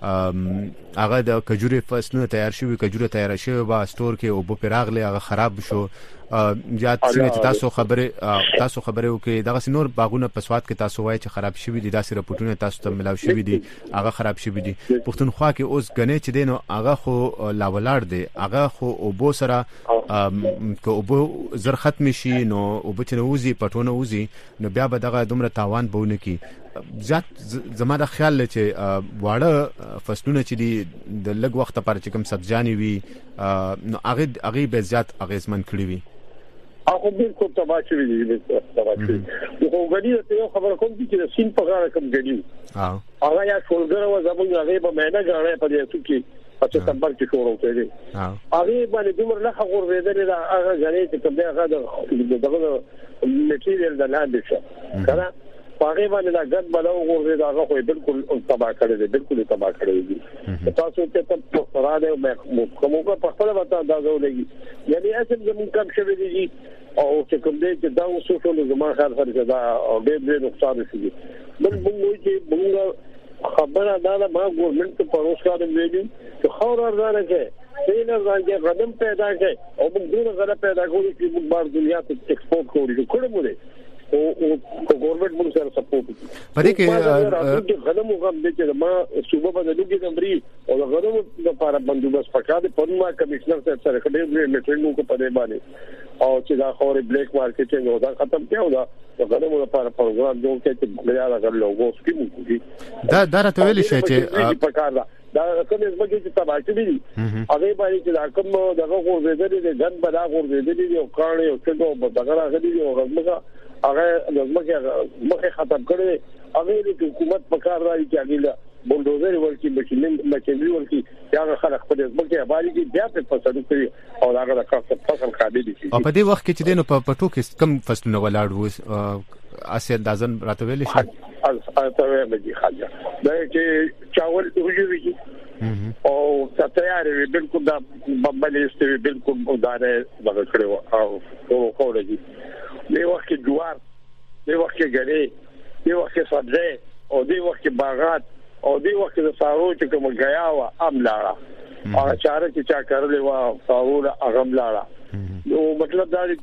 چې هغه د کجوري فصلونه تیار شوی کجوره تیار شوی با سٹور کې اوبو په راغلي هغه خراب شو یا څنګه تاسو خبره تاسو خبره وکي دغه سنور باغونه په سواد کې تاسو وایي چې خراب شوی دي داسې رپورټونه تاسو ته ملاو شوی دي هغه خراب شوی دي پښتونخوا کې اوس غنې چې دینو هغه خو لا ولار دي هغه خو اوبو سره که اوبو زر ختم شي نو اوبو چې نوځي پټونه وځي نو بیا به دغه دومره تاوان بونه کی ځات زما د خیال چې واړه فصلونه چې دي د لږ وخت لپاره چې کوم سبزیانې وي نو هغه هغه به زیات اغیزمن کړی وي هغه بالکل تباہ شوی دي تباہ شوی نو غوډي ته یو خبره کوم چې د سین په غاړه کوم غړي ها هغه یا ټولګر و زموږ هغه به مینه غاړه په دې کې په سپتمبر کې شروع کړي ها هغه باندې دومره له خبر ورېدل دا هغه غړي چې کوم دی هغه دغه میټیریل د لاندې شه کنه هغه باندې دا ګډ بلو ورته دا هغه خو بالکل تباہ کړی دی بالکل تباہ کړی دی تاسو ته په فراده مې کومه په خپل وتا دا زولېږي یعنی اصل زمون کم شوی دی او چې کوم دې چې دا اوسو ټول زما خیال فرض دا او ډېر ډېر نقصان شي بل موږ چې موږ خبره دا نه ما ګورنمنت ته پروسکار ویلي چې خور ارزانه کې سینه ځانګړي قدم پیدا کړي او موږ دغه غره پیدا کوو چې موږ بار دنیا ته ایکسپورټ کوو کړو موږ او او ګورنمنت موږ سره سپورټ کوي په دې کې غنمو غم دې چې ما صوبه باندې لګي کمري او غنمو لپاره بندوبست پکاره په ما کمشنر سره کډې دې میټرینګ کو پدې باندې او چې دا خوري بلیک مارکیټینګ او دا ختم کیو دا غنمو لپاره پروګرام جوړ کړي چې بیا دا غلو وو سکیم کوي دا دا راته ویل شي چې پکاره دا کوم ځمکه چې تباہ کړي دي هغه باندې چې دا کوم دغه غوړ دې دې ځن بلا غوړ دې دې او کاڼي او څنګه دغه راغلي او غوږه هغه لږه مخه ختم کړي هغه د حکومت په کار راځي چې هغه بولډوزر ورکی ماشين ماشينري ورکی هغه خلک په دې ځمکه باندې کې بیا په فصل کوي او هغه د کار فصل قابل دي او په دې وخت کې چې دینو په پټو کې کم فصلونه ولاړ وو اسه اندازن راته ویل شي تاسو به خاجه دا چې چاول وږي او ستاره بالکل دا بمبلېسته بالکل وداره دغه کړو او ټول خورجي دی وخت کې جوار دی وخت کې غړي دی وخت کې سبزی او دی وخت کې باغات او دی وخت د سارو چې کوم غیا وا املاړه او چاره چې چا کړلې وا سارو اغم لاړه نو مطلب دا دی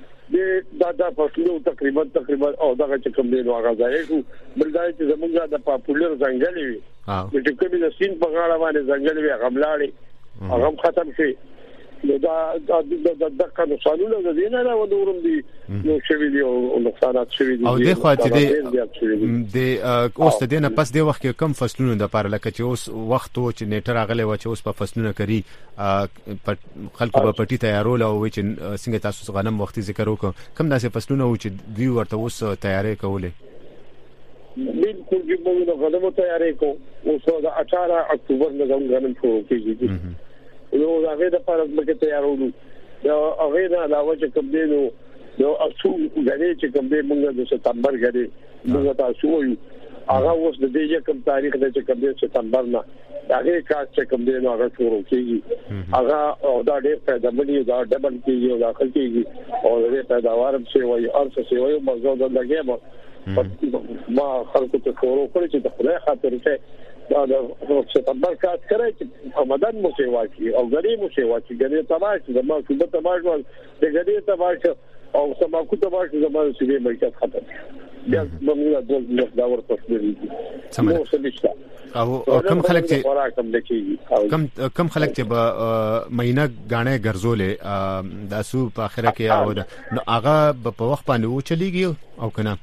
چې دا دا فصلو تقریبا تقریبا او دا چې کوم دی نو هغه ځای شو بل دا چې زمونږ د پاپولر ځنګلې وي چې کومې د سین په غاړه باندې ځنګلې وي غملاړي هغه ختم شي دا د د کنه سالونه د دینه نه ودورم دي نو شوی دی او نقصانات شوی دي او د خو چې د اوس د دینه پس د وخت کې کم فصلونه د پاره لکه چې اوس وخت او چې نیټر راغلی و چې اوس په فصلونه کوي خلکو په پټي تیارول او چې څنګه تاسو غنم وختي ذکر وکړو کم داسې فصلونه و چې دوی ورته اوس تیاری کولې بالکل چې موږ د غنمو تیاری کوو اوس د اټھارہ اکتوبر نه غنم شروع کیږي نو هغه د پاره مکه تیارولو دا هغه نه علاوه چې کوم دی نو نو اصول غړي چې کوم دی موږ د سپتمبر غړي موږ تاسو یو هغه اوس د دې کوم تاریخ د چې کوم دی سپتمبر نه هغه کار چې کوم دی نو هغه شروع کیږي هغه دا ډېر پیدا ملي دا ډبل کیږي او داخل کیږي او دې پیداوار هم شي وي ارڅ شي وي موضوع د لګي ما خلکو ته شروع کړی چې د خدای خاطر ته دا د سپتمبر کار کوي چې رمضان مو سیوا کی او غری مو سیوا کی غری تباش د ما صوبه تباش ول د غری تباش او سما کو تباش د ما سیوی مرکز ختم بیا موږ د دې دا ور پښې نو سمشتا او کم خلک چې کم کم خلک چې په مهینه غاڼه ګرځولې د اسو په اخره کې او نو هغه په وخت باندې و چلیږي او کنه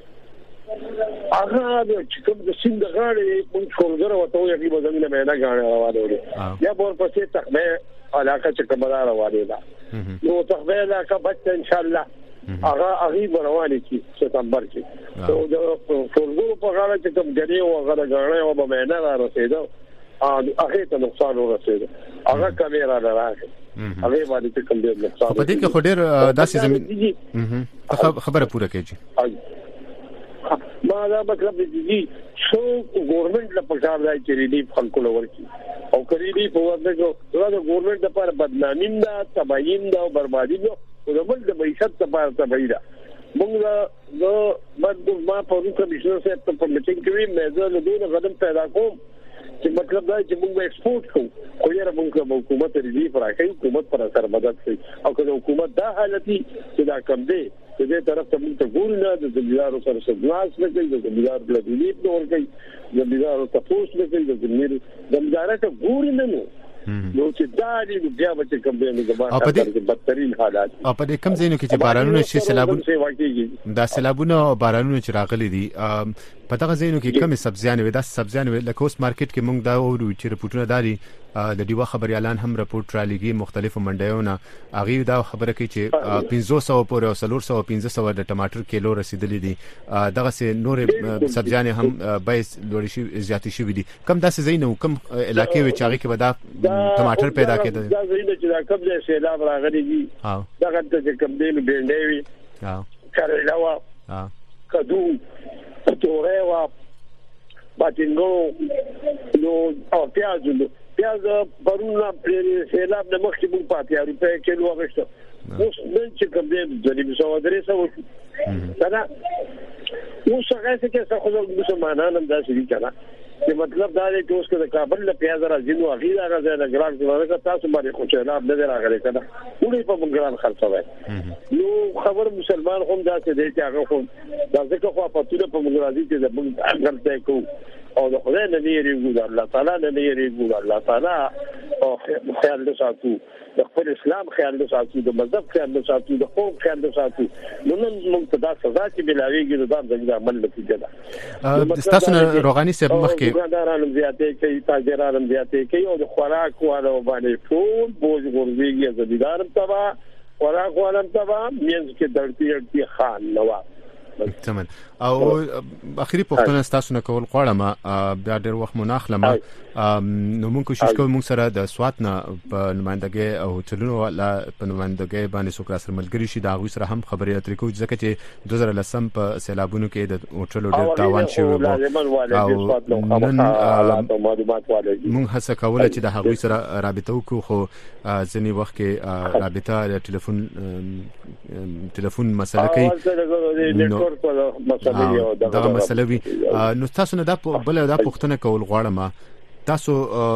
هغه چې کوم د سیند غاړې موږ څنګه وته یو کې زمينه مې نه غاړه روانه وي یا په پسې تخمه علاقه چې کومه روانه ده نو تخمه علاقه بچ ان شاء الله هغه هغه روانه کی سپتمبر کې نو د څنګه په غاړه چې کوم غړي او هغه غاړه او به نه را رسیدو هغه ته نقصان ورسېده هغه کیمرا راغی هغه باندې کوم ډیر نقصان په دې کې خو ډیر داسې زمين خبره پوره کیږي ما دا مطلب دی چې څو ګورنمنت له پکار دی چې ریلیف خلکو لور کی او کریلی په ورته کو دا ګورنمنت لپاره بدنامین دا تباین دا او بربادي دا او د بل د معیشت لپاره تباہی دا موږ دا د ما په روکه کمشنر صاحب ته په میټینګ کې مې زه له غدم پیدا کوم چې مطلب دا چې موږ ایکسپورت کوو خو یې موږ حکومت ریلیف راکړي حکومت پر اثر مدد کوي او که حکومت دا حالتي چې دا کم دی د دې طرف ته موږ ته ګورو نه د زمیدارو سره سګناس نه کوي د زمیدارو بل ریلیف نه ورکوي د زمیدارو تاسو نه کوي د زمیدارو زمیدارو ته ګورو نه نو نو چې دا دې بیا به کوم دی نو د باندې بدترین حالات او په دې کم ځینو کې چې بارانونه شي سیلابونه دا سیلابونه او بارانونه چې راغلي دي په دغه ځینو کې کم سبزیان وي دا سبزیان وي لکه اوس مارکیټ کې موږ دا اورو چې رپورټونه داري د دیوا خبريالان هم رپورټ را لګي مختلفو منډیونه اغه دا خبره کوي چې پنځه سوه پورې او څلور سوه پنځه سوه د ټماټر کیلو رسیدلې دي دغه سه نور سبزیان هم بیس لوړ شي زیاتې شوې دي کم داسې زینو کم علاقې وي چې هغه کې ودا ټماټر پیدا کېدل دا زینو چې دا کم ځای سیلاب راغلي دي دا څنګه کم دی نو بینډې وي ها کارلا وا ها کدو توره وا باټینګو نو او پیاز نو پیاز پرونه پر سیلاب د مخکې مونږ پاتې روپې کیلو غشته اوس نن چې کوم دې د دې څو درې څو دا اوس هغه څه چې څه خو مسلمانانو هم دا شي کنه چې مطلب دا دی چې اوس د کابل له پیاز راځي نو هغه راځي د ګران څخه تاسو باندې خو سیلاب نه راغلی کنه ټول په مونږ ګران خرڅوي نو خبر مسلمان هم دا څه دی چې هغه خو دا ځکه خو په ټول په مونږ راځي چې موږ څنګه ته کو او د خدای نه لريږي د الله تعالی نه لريږي د الله تعالی او خیال له ساتو د خپل اسلام خیال له ساتو د مذهب خیال له ساتو د قوم خیال له ساتو نو نن موږ ته دا سزا چې بلاویږي دا د عمل نتیجه ده تاسو نه روغاني صاحب مخکې ګاندارانو زیاتې کوي تاجرانو زیاتې کوي او د خوراک والو باندې ټول بوج ورځيږي زمیدارم تبا خوراک والم تبا مینځ کې دړتي دړتي خان نواب تمام او اخیری پوښتنه تاسو نه کول غواړم بیا ډېر وخت موناخلم نو موږ کوشش کوو موږ سره د سوات نه په نمائندګۍ او چلونو ولا په نمائندګۍ باندې څوک سره ملګری شي دا غوښ سره هم خبرې اترې کوو ځکه چې دوه زره لسم په سیلابونو کې د هوټلو ډېر تاوان شوی او نن موږ هڅه کوله چې د هغوی سره رابطه وکړو خو ځینې وخت کې رابطه د ټلیفون ټلیفون مسله کوي نو دا مسله وی نو تاسو نه دا بل دا پوښتنه کول غواړم تاسو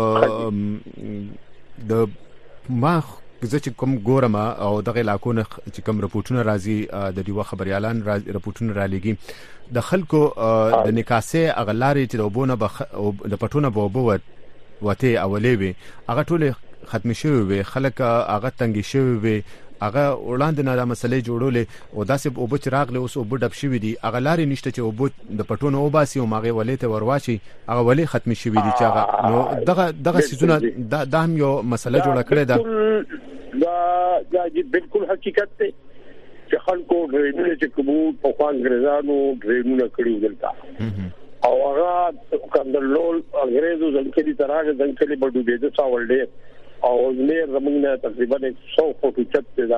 د ما زه چې کوم ګورم او دغه علاقو نه چې کوم رپورټونه راځي د دیوا خبريالان رپورټونه را لګي د خلکو د نکاسه اغلاري چې د وبونه د پټونه بوبو وته اولې وي هغه ټول ختم شوی وي خلک هغه تنګي شوی وي هغه وړاندې نه د مسلې جوړولې او داسې او بچ راغله اوس او بډب شوی دي هغه لارې نشته چې او بو د پټونو او باسي او ماغه ولې ته ورواچي هغه ولې ختم شوی دي چې هغه نو دغه دغه سيزونه د هم یو مسله جوړه کړې ده دا دا بالکل حقیقت دی چې خلکو ډېرونه چې کوم په انګريزانو ډېرونه کړیو دلته او هغه کندلول انګريزو ځکه دي ترانه ځکه په ډوبې ده ساول ډېر او زمير زمونږه تقریبا څو فوټو چت دا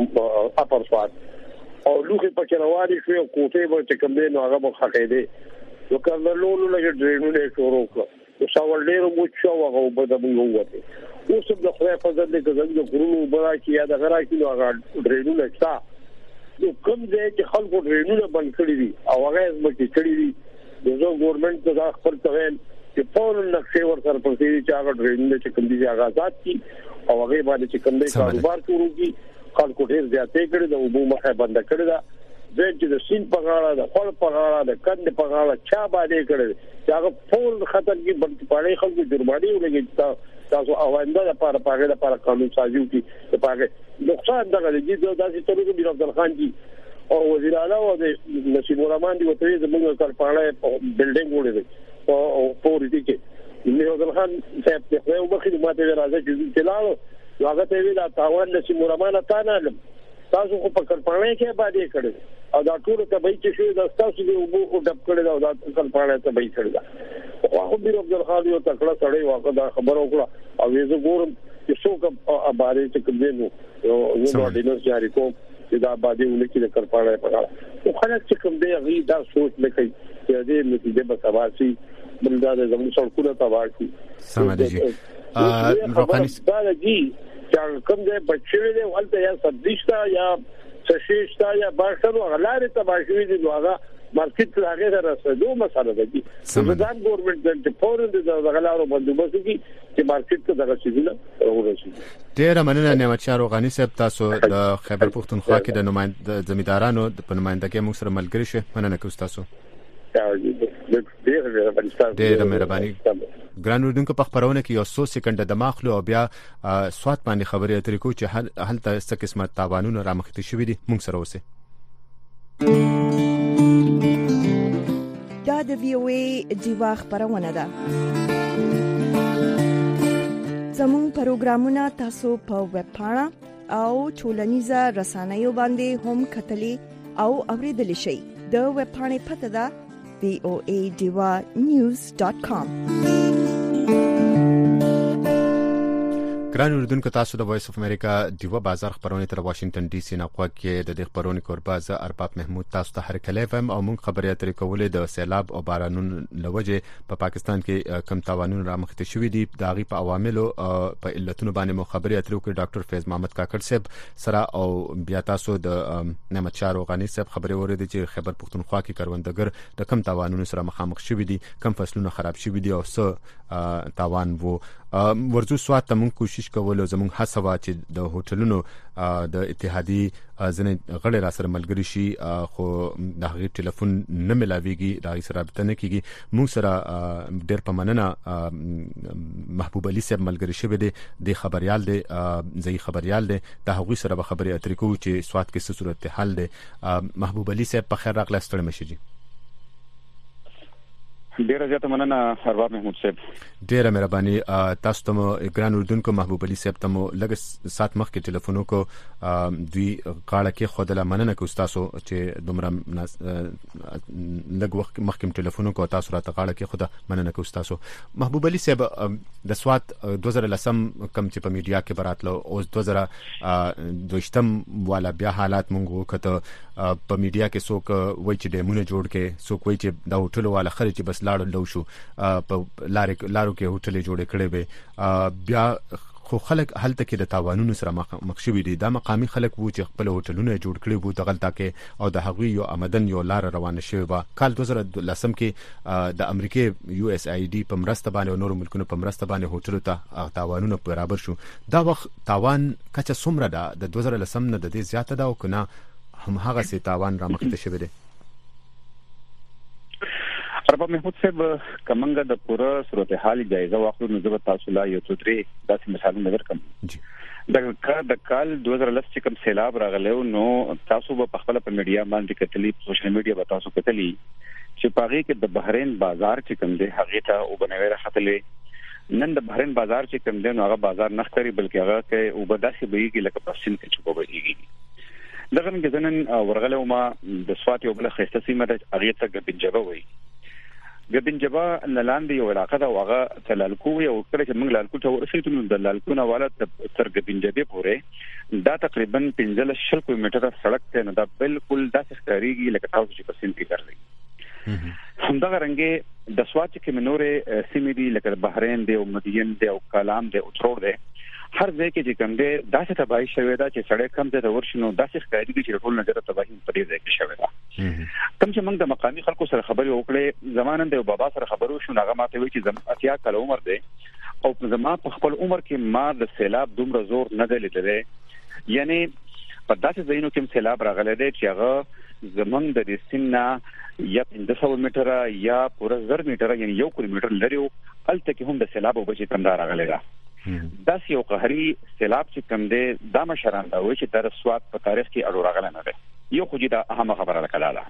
اپر سواد او لوخي پکې رواني شو او کوټه به چې کوم دی نو هغه مخ خټې دي نو کندلول لږ ډېرونه شروع کړ او ساول ډېر مو چې هغه په دمو وته اوس د خدای په ځل کې زموږ غرونو برا کې یا د غرا کې نو هغه ډېرونه شته نو کوم ځای چې خلکو ډېرونه بند کړی دي او هغه زموږ کړی دي د زو ګورنمنت د خپل توین چې په نقشې ورسره پرځي چې هغه ډېرونه چې کوم دي هغه آزاد کی او هغه باندې چې کوم دي کاروبار شروع کی خلکو ډېر زیاتې کړی د وبو مخه بند کړی دا چې د سین په غاړه د خپل په غاړه د کند په غاړه چا باندې کړی چې هغه فول خطر کې بند پاړې خلکو جرمانه ولګي تاسو اوانده لپاره پاره لپاره قانون سازي کی لپاره نقصان دغه دي د داسې طریقو بیر عبد الخان جی او وزیر اعلی او د نصیب الرحمن دی وته زموږ کارپاړه بلډینګ وړي او پورې دي کې نو عبد الخان صاحب ته یو مخې ماته راځي چې تلالو هغه ته ویل تاوان نصیب الرحمن تا نه تاسو خو په کارپاړه کې باندې کړی او دا ټول ته به چې شوی د تاسو دی وبو ډب کړی دا د کارپاړه ته به کړی خو خو بیر عبد الخان یو تکړه سړی واقع دا خبر وکړه او زه ګورم چې څوک اباره چې کوم دی نو نو اورډیننس جاری کوم چې دا باندې ولکې د کارپاړه په اړه خو خلک چې کوم دی هغه دا سوچ نه کوي چې دې نتیجه به تباسي بلدار زموږ سړکونه تباسي سم دي جی روحاني دا دي چې کوم دی بچی دی ولته یا سبزیشتا یا سشيشتا یا باشلو غلاره تباشوي دي هغه مارکیټ هغه درسېدو مسله ده چې سمدان ګورنمنت د پورن د غلارو بندوبست کی چې مارکیټ ته دغه شیزونه ورسېږي. ډېر مننه نعمت شاه روغاني صاحب تاسو د خیبر پختونخوا کې د نمائنده زمیندارانو په نمائندګۍ موږ سره ملګری شئ. مننه کوم تاسو. ډېر مهرباني. ګران اردوونکو په خبرونه کې یو څو سکند د ماخلو او بیا سواد باندې خبرې اترې کو چې هلته څه قسمه تاوانونه رامخته شوې دي موږ سره اوسه. دا د وی او ای دیوا خبرونه ده. زموږ پروګرامونه تاسو په ویب پاڼه او ټولنیزه رسنیو باندې هم کتلی او اوریدلی شئ. د ویب پاڼې پته ده وی او ای دیوا نیوز ډاٹ کام. ګران اردوونکو تاسو د وایس اف امریکا دیوا بازار خبرونه تر واشنگټن ډي سي نه خوا کې د دې خبرونه کوربه ز ارباب محمود تاسو ته هر کله فهم او موږ خبرې اترې کولې د سیلاب او بارانونو لوجه په پاکستان کې کم تاوانونه رامخته شوې دي د غي په عواملو په علتونو باندې مو خبرې اترې وکړه. ډاکټر فیض محمد کاکړ صاحب سره او بیا تاسو د نعمت شاه روغاني صاحب خبرې ورېدې چې خیبر پختونخوا کې کروندګر د کم تاوانونو سره مخامخ شوې دي کم فصلونه خراب شوې دي او څه تاوان وو. ورزو سواد ته موږ کوشش کولو زموږ هڅه وا چې د هوټلونو د اتحادی ځنې غړي را سره ملګری شي خو د هغه ټلیفون نه ملاويږي دا سره رابطه نه کیږي. موږ سره ډېر په مننه محبوب علي صاحب ملګری شوی دی د خبريال دی ځای خبريال دی د هغه سره به خبرې اترې کوو چې سواد کې څه صورت حل دی. محبوب علي صاحب په خیر راغلی ستړي مشي جی. ډیره زیاته مننه ارباب محمود صاحب. ډیره مهرباني. تاسو ته ګران اردوونکو محبوب علي صاحب ته مو لږ سات مخ کې ټلیفون وکړو دوی غاړه کې خودله مننه کوم تاسو چې دومره لږ وخت مخکې ټلیفون وکړو تاسو راته غاړه کې خوده مننه کوم تاسو. محبوب علي صاحب د سواد دوه زره لسم کم چې په میډیا کې براتلو اوس دوه زره دوشتم والا بیا حالات مونږ وکړو په میډیا کې څوک وایي چې ډیمونه جوړ کې څوک وایي چې د هوټل والا خرچ بس لاړ لو شو په لارې لارو کې هوټل جوړ کړي به بیا خو خلک هلته کې د تاوانونو سره مخ شوي دي. دا مقامي خلک وو چې خپل هوټلونه جوړ کړي وو دغلته کې او د هغوی یو آمدن یو لار روانه شوی و. کال دوه زره لسم کې د امریکای یو اس ای ډي په مرسته باندې او نور ملکونو په مرسته باندې هوټلو ته تاوانونه برابر شو. دا وخت تاوان کچه څومره ده د دوه زره لسم نه د دې زیاته ده او کنه هم هغه سي تاوان را مخته شوی دی؟ ارباب محمود صاحب کومنګ د پوره صورتحال جایزه واخلو نو زه تاسو لا یو څو درې داسې مثالونه درکم د کال د کال دوه هزار لس چې کوم سیلاب راغلی نو تاسو په خپل په میډیا باندې کتلی سوشل میډیا به تاسو کتلی چې پاره کې د بحرین بازار چې کوم دی هغه ته وبنوي راختلې نن د بحرین بازار چې کوم دی نو هغه بازار نه خري بلکې هغه کې وبداسي بهيږي لکه پسین کې چې وبهيږي دغه کې ځنن ورغله ما د سوات یو بل خسته سیمه د هغه ته ګبنجبه وي ګبنجبه لاندې یو علاقه دا هغه تلالکو یو کله چې موږ لالکو ته ورسېدو نو د لالکو نه والا تر ګبنجبه پورې دا تقریبا پنځه شل کیلومتره سړک ته نه دا بالکل داسې ښکاریږي لکه تاسو چې پسین کې کوي همدغه رنګه د سوات کې منورې سیمې دي لکه بحرین دی او مدین دی او کلام دی او ترور دی هر ځای کې چې کوم دی داسې تباہي شوې ده چې سړی کم ته ورشنو داسې ښکاري چې ټول نظر تباہي په دې ځای کې شوې ده کوم چې موږ د مقامي خلکو سره خبرې وکړې زمانن دی او بابا سره خبرو شو هغه ماته وی چې زم اتیا کال عمر دی او زما په خپل عمر کې ما د سیلاب دومره زور نه دی لیدلی یعنی په داسې ځایونو کې سیلاب راغلی دی چې هغه زمونږ د دې سیمه یا پنځه سوه میټره یا پوره زر میټره یعنی یو کیلومتر لري او الته کې هم د سیلاب او بچی کمدار راغلی دا داس یو قهري سیلاب چې کم دی دا مشران دا وایي چې د سوات په تاریخ کې اړو راغلی نه دی یو خو دا اهمه خبره راکلاله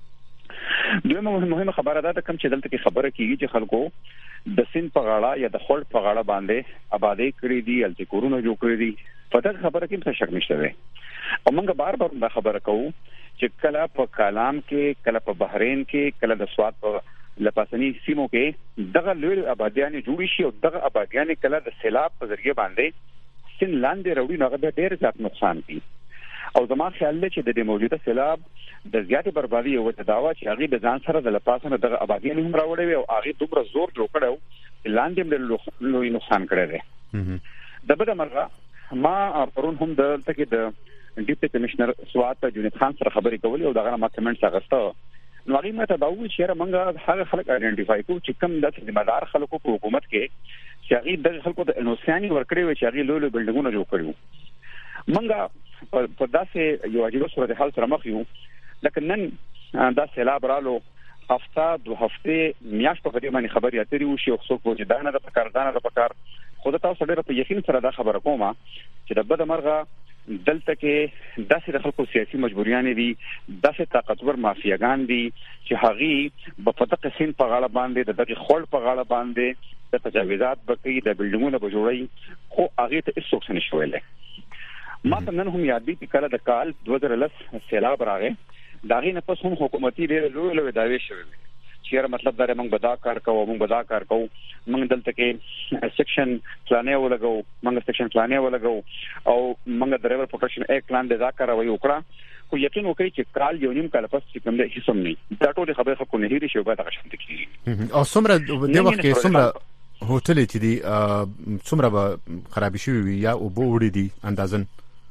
دویمه مهمه خبره ده کوم چې دلته کې خبره کیږي چې خلکو د سین په غاړه یا د خړ په غاړه باندې آبادی کړې دي الته کورونه جوړ کړې دي په دغه خبره کې څه شک نشته دی او موږ بار بار دا خبره کوو چې کله په کلام کې کله په بحرین کې کله د سوات په لپاسنی سیمو کې دغه لوی آبادیان جوړ شي او دغه آبادیان کله د سیلاب په ذریعہ باندې سین لاندې وروړي نو هغه ډېر زیات نقصان کوي او زما خیال دی چې د موجوده سیلاب د زیاتې بربادي او تداوا چې هغه د ځان سره د لپاسنه دغه آبادیان هم راوړي او هغه دومره زور جوړ کړو لاندې د لوی نقصان کړی دی د بده مرغه ما پرون هم د تکي د ډیپټي کمشنر سوات جنید خان سره خبرې کولې او دغه ما کمنټس اغسته نو هغه ماته دا وایي چې موږ هغه خلک آئیډنټیفای کوو چې کوم د ذمہ دار خلکو په حکومت کې چې هغه د خلکو د انوساني ورکړي وي چې هغه لوی لوی بلډینګونه جوړ کړو موږ په داسې یو عجیب صورت حال سره مخ یو لکه نن دا سیلاب رالو هفته دو هفته میاشت په دې باندې خبرې اترې وشي او څوک وځي دا نه د پکار دا نه د پکار خو دا تاسو ډېر په یقین سره دا خبره کومه چې د بده مرغه دلته کې داسې د خلکو سیاسي مجبوریان دي داسې طاقتور مافیاګان دي چې هغه په فتق سین په غاړه باندې د دغه خړ په غاړه باندې د تجاوزات بقي د بلډینګونو بجوړي خو هغه ته هیڅ څه نشي ویلای ما ته نن هم یاد دي چې کله د کال دوه هزار لس سیلاب راغی داغه نه پس هم حکومتي ډېر لوی لوی دعوی شوې چیرې مطلب دا موږ بدا کار کوو موږ بدا کار کوو موږ دلته کې سیکشن پلانې ولګو موږ سیکشن پلانې ولګو او موږ ډرایور پروټیکشن اکټ لاندې دا کاروي وکړه خو یقین وکړئ چې کال یو نیم کال پس چې کوم د هیڅ هم نه دا ټول خبره خو نه هېري شي په دغه شان کې او څومره د وخت کې څومره هوټل چې دي څومره به خراب شي یا او بو وړي دي اندازن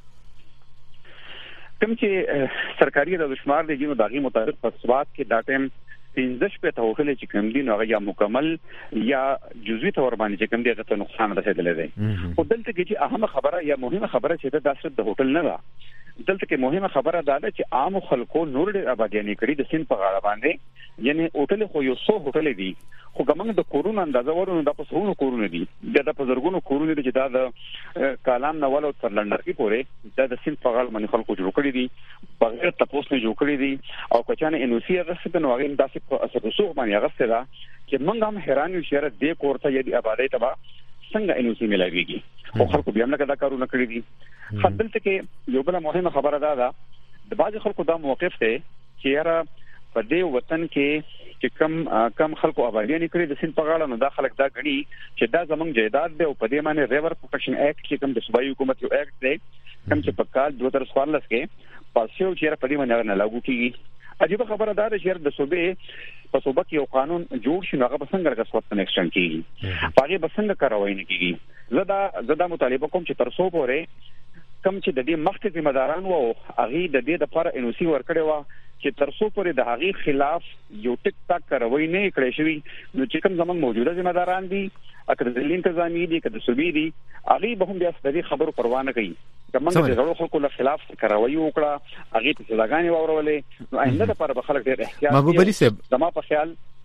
کوم چې سرکاري د شمار دی نو دغه مطابق په سوات کې دا ټیم پنځه شپې ته هوټل چې کوم دي نو هغه یا مکمل یا جزوی تور باندې چې کوم دي هغه ته نقصان رسیدلی دی او دلته کې چې اهمه خبره یا مهمه خبره چې د داسې د هوټل نه ده دلته کې مهمه خبره دا ده چې عام خلکو نور ډېر آبادیان کړي د سین په غاړه باندې یعنی هوټل خو یو څو هوټل دي خو کومه د کورونا اندازه ورونه د پسونو کورونه دي د پزرګونو کورونه دي چې دا د کلام نوول او تر لندن کې پورې دا د سین په غاړه باندې خلکو جوړ کړي دي بغیر تاسو نه جوړ کړي دي او کچانه انوسی هغه څه نو هغه داسې په اثر رسوخ باندې هغه څه دا چې موږ هم حیران یو شهر د کوړه یدي آبادی تبا څنګه انوسی ملایويږي او خلکو بیا نه دا کارونه کړی دي خدلته کې یو بل مهمه خبره ده دا د باج خلکو دا موقف ته چې یاره په دې وطن کې چې کم کم خلکو آبادیان کړي د سین په غاړه نو دا خلک دا غني چې دا زمونږ جایداد دی او په دې باندې ریور پروټیکشن اکټ چې کوم د صوبایي حکومت یو اکټ دی کوم چې په کال دوه هزار څوارلس کې پاسیو چې په دې باندې نه لاګو کیږي عجیب خبره ده چې د صوبې په صوبه کې یو قانون جوړ شي نو هغه بسنګ راغسوت نه ایکسټند کیږي هغه بسنګ کاروي نه کیږي زدا زدا مطالبه کوم چې تر څو پورې کم چې د دې مخکې ذمہ داران وو هغه د دې لپاره انوسی ورکړي و چې تر څو پورې د هغه خلاف یو ټیک ټاک کاروي نه کړی شوی نو چې کوم زمون موجوده ذمہ داران دي اکر د انتظامی دي کده صوبې دي هغه به هم بیا ستاسو خبرو پروا نه کوي کومه د غړو خلکو له خلاف کاروي وکړه هغه ته سزاګانې واورولې نو آینده لپاره به خلک ډېر احتیاط محبوب علي صاحب زما په خیال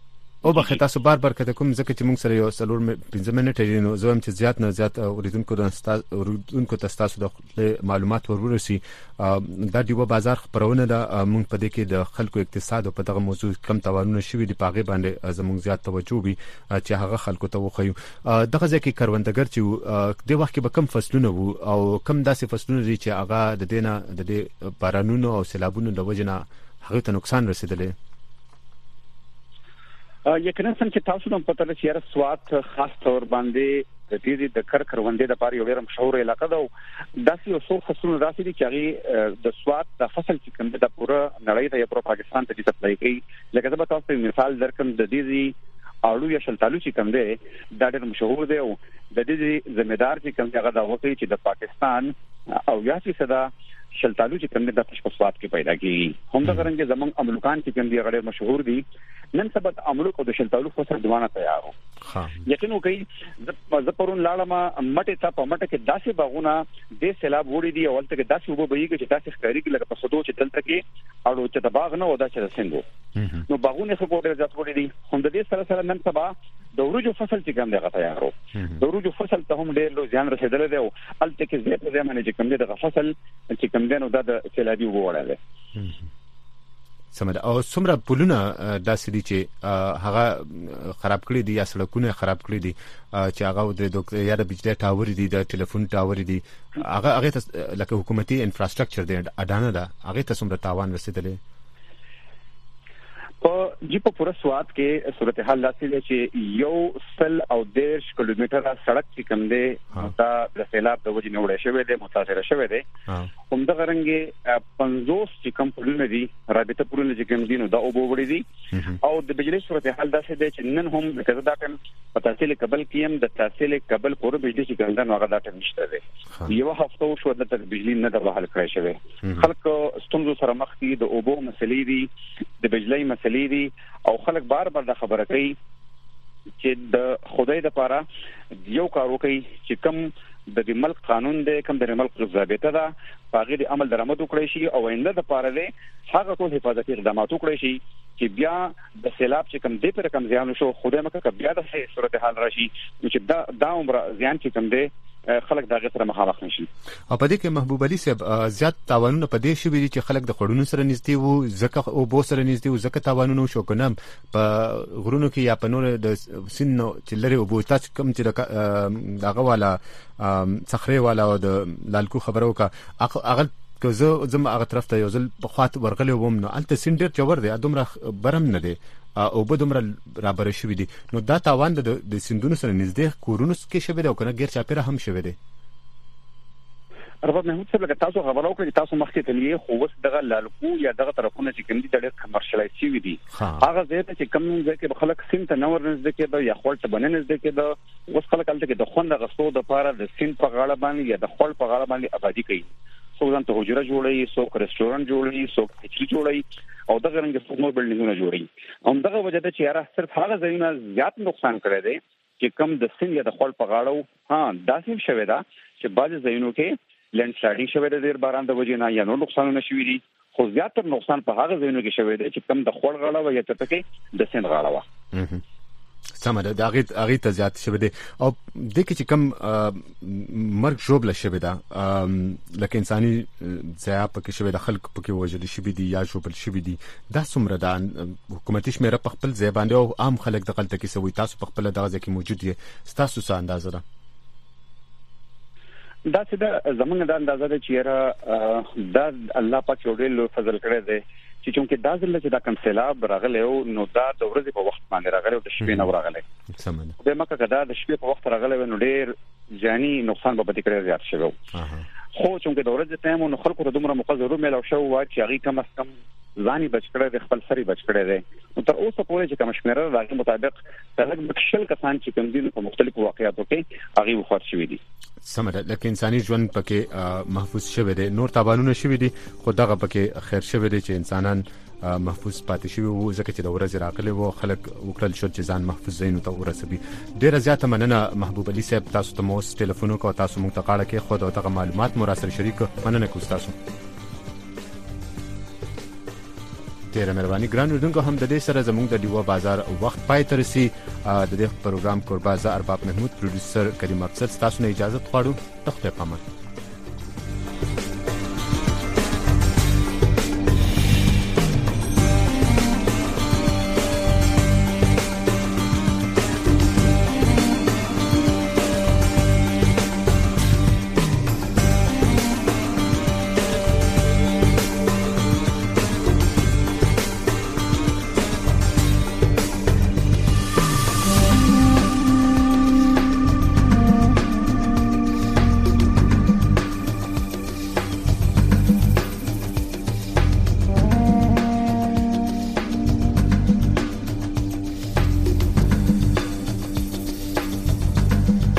او بخې تاسو بار بار کته کوم ځکه چې موږ سره یو څلور پنځه منټه لري نو زه هم چې زیات نه زیات اوریدونکو د اوریدونکو تاسو د معلومات ورورسي دا دیو بازار خبرونه د موږ په دې کې د خلکو اقتصاد او په دغه موضوع کم توانونه شوي دي پاغه باندې زموږ زیات توجه وي چې هغه خلکو ته وخیو دغه ځکه کروندګر چې د وخت کې به کم فصلونه وو او کم داسې فصلونه دي چې هغه د دینه د دې بارانونو او سیلابونو د وجنه هغه ته نقصان رسیدلی یقینا څنګه چې تاسو نن پته لرئ چې سوات خاص تور باندې د دې د کر کروندې د پاره یو ډېر مشهور علاقه ده داسې یو څو فصلونه راسي دي چې هغه د سوات د فصل چې کوم د پوره نړۍ ته یو پاکستان ته د سپلای کوي لکه دا تاسو ته مثال درکم د دې اړو یا شلتالو چې کوم دی دا ډېر مشهور دی او د دې ځمېدار چې کوم هغه دا وایي چې د پاکستان او یا چې شلتالو چې کوم د پښپسوات کې پیدا کیږي هم دا غرنګ زمون املوکان چې کوم دی غړي مشهور دي نن سبا املوک او د شلتالو فصل دوانه تیارو یقینو کوي ز پرون لاړه مټه ته په مټه کې داسې باغونه د سیلاب وړي دي او تلته داسې وبو بهيږي چې داسې ښکاری کې لکه په سدو چې دلته کې اړو چې د باغ نه ودا چې سندو نو باغونه څه کوډر ځات وړي دي هم د دې سره سره نن سبا د ورجو فصل چې کوم دی تیارو د ورجو فصل ته هم ډېر لو ځان رسیدل دی او الته کې زه په ځمانه چې کوم دی د فصل چې کوم دی نو د سیلابي وګورل سمه او څومره پلونه داسې دي چې هغه خراب کړی دي یا سړکونه خراب کړی دي چې هغه د دوک یا د بجلی ټاور دي د ټلیفون ټاور دي هغه هغه لکه حکومتي انفراستراکچر دی اډانه ده هغه ته څومره تاوان رسیدلی په جی په پوره سوات کې صورتحال داسې ده چې یو سل او دیرش کیلومتره سړک چې کوم دی دا د سیلاب د وجې نه وړي شوی دی متاثر شوی دی هم د غرنګي پنځوس چې کوم پلونه دي رابطه پلونه چې کوم دي نو دا او وړي دي او د بجلی صورتحال داسې ده چې نن هم کله دا ټیم په تحصیل قبل کیم د تحصیل قبل پوره بجلی چې کوم دا نو هغه دا ټیم نشته دی یو هفته شو د بجلی نه د حل کړی شوی خلک ستونزو سره مخ دي د اوبو مسلې دي د بجلی مسلې دي او خلک بار بار د خبره کوي چې د خدای د پاره یو کار وکړي چې کم د دې ملک قانون دی کم د ملک ضابطه ده هغه د عمل درآمد وکړي شي او آینده د پاره دی هغه ټول حفاظتي اقدامات وکړي شي چې بیا د سیلاب چې کم دی پر کم زیان شو خدای مکه بیا د صورتحال راشي چې دا د عمر زیان چې کم دی خلک دغه سره مخامخ نشي او په دې کې محبوب علي صاحب زیات تاوانونه په دې شوي دي چې خلک د خړونو سره نږدې وو ځکه او بو سره نږدې وو ځکه تاوانونه شو کنم په غرونو کې یا په نور د سینو چې لري او بو تاسو کوم چې دغه والا صخره والا او د لالکو خبرو کا هغه که زه زما هغه طرف ته یو ځل په خاط ورغلی وم نو الته سینډر چور دی دومره برم نه دی او به دومره رابر شوی دي نو دا تاوان د د سندونو سره نږدې کورونو کې شوی دی او کنه غیر چاپیره هم شوی دی ربط محمود صاحب لکه تاسو خبرو کوي تاسو مخکې تلې خو وس دغه لالکو یا دغه طرفونه چې کوم دي ډېر کمرشلایز شوی دي هغه ځای ته چې کوم ځای کې خلک سین ته نور نږدې کېده یا خپل ته بننه نږدې کېده اوس خلک الته کې د خوند غسو د پاره د سین په غاړه باندې یا د خپل په غاړه باندې آبادی کوي څو ځان ته حجره جوړي څو ریسټورانټ جوړي څو کچري جوړي او دغه رنګ څو نور بلډینګونه جوړي هم دغه وجه ته چې یاره صرف هغه ځایونه زیات نقصان کړی دی چې کم د سین یا د خپل په غاړه ها داسې شوی دا چې بعض ځایونو کې لینډ سلایډینګ شوی دی ډیر باران د وجې نه یا نور نقصانونه شوي دي خو زیاتره نقصان په هغه ځایونو کې شوی دی چې کم د خپل غاړه و یا ته کې د سین غاړه و سمه ده د هغې هغې ته زیات شوی دی او دې کې چې کوم مرګ ژوبله شوې ده لکه انساني ضیاع پکې شوی ده خلک پکې وژل شوي دي یا ژوبل شوي دي دا څومره ده حکومتي شمېره په خپل ځای باندې او عام خلک دغلته کې څه وایي تاسو په خپله دغه ځای کې موجود یې ستاسو څه اندازه ده دا چې دا زمونږ د اندازه ده چې یاره دا الله پاک یو ډېر لوی فضل کړی دی چې چونکې دا ځل چې دا کوم سیلاب راغلی او نو دا د ورځې په وخت باندې راغلی او د شپې نه راغلی سمه ده مکه که دا د شپې په وخت راغلی نو ډېر جاني نقصان به پدې کړی زیات شوی خو چونکې د ورځې ټایم نو خلکو ته دومره موقع ضرور میلاو شوی وه چې هغوی کم از کم ځاني بچ کړی دی خپل سر یې بچ کړی دی نو تر اوسه پورې چې کومه شمېره د هغې مطابق د لږ شل کسان چې کوم دي په مختلفو واقعاتو کې هغوی وفات شوي دي سمه ده لکه انساني ژوند پکې محفوظ شوی دی نور تاوانونه شوي دي خو دغه پکې خیر شوی دی چې انسانان محفوظ پاتې شوي وو ځکه چې د ورځې راغلی وو خلک وکړل شو چې ځان محفوظ ځایونو ته ورسوي ډېره زیاته مننه محبوب علي صاحب تاسو ته مو اوس ټلیفون وکړو تاسو موږ ته غاړه کېښوده او دغه معلومات مو راسره شریک کړو مننه کوو ستاسو ډیره مهرباني ګران اوردونکو. هم د دې سره زموږ د ډیوه بازار وخت پای ته رسي. د دې پروګرام کوربه زه ارباب محمود، پروډوسر کریم افضل، تاسو نه اجازه غواړو. د خپل پامن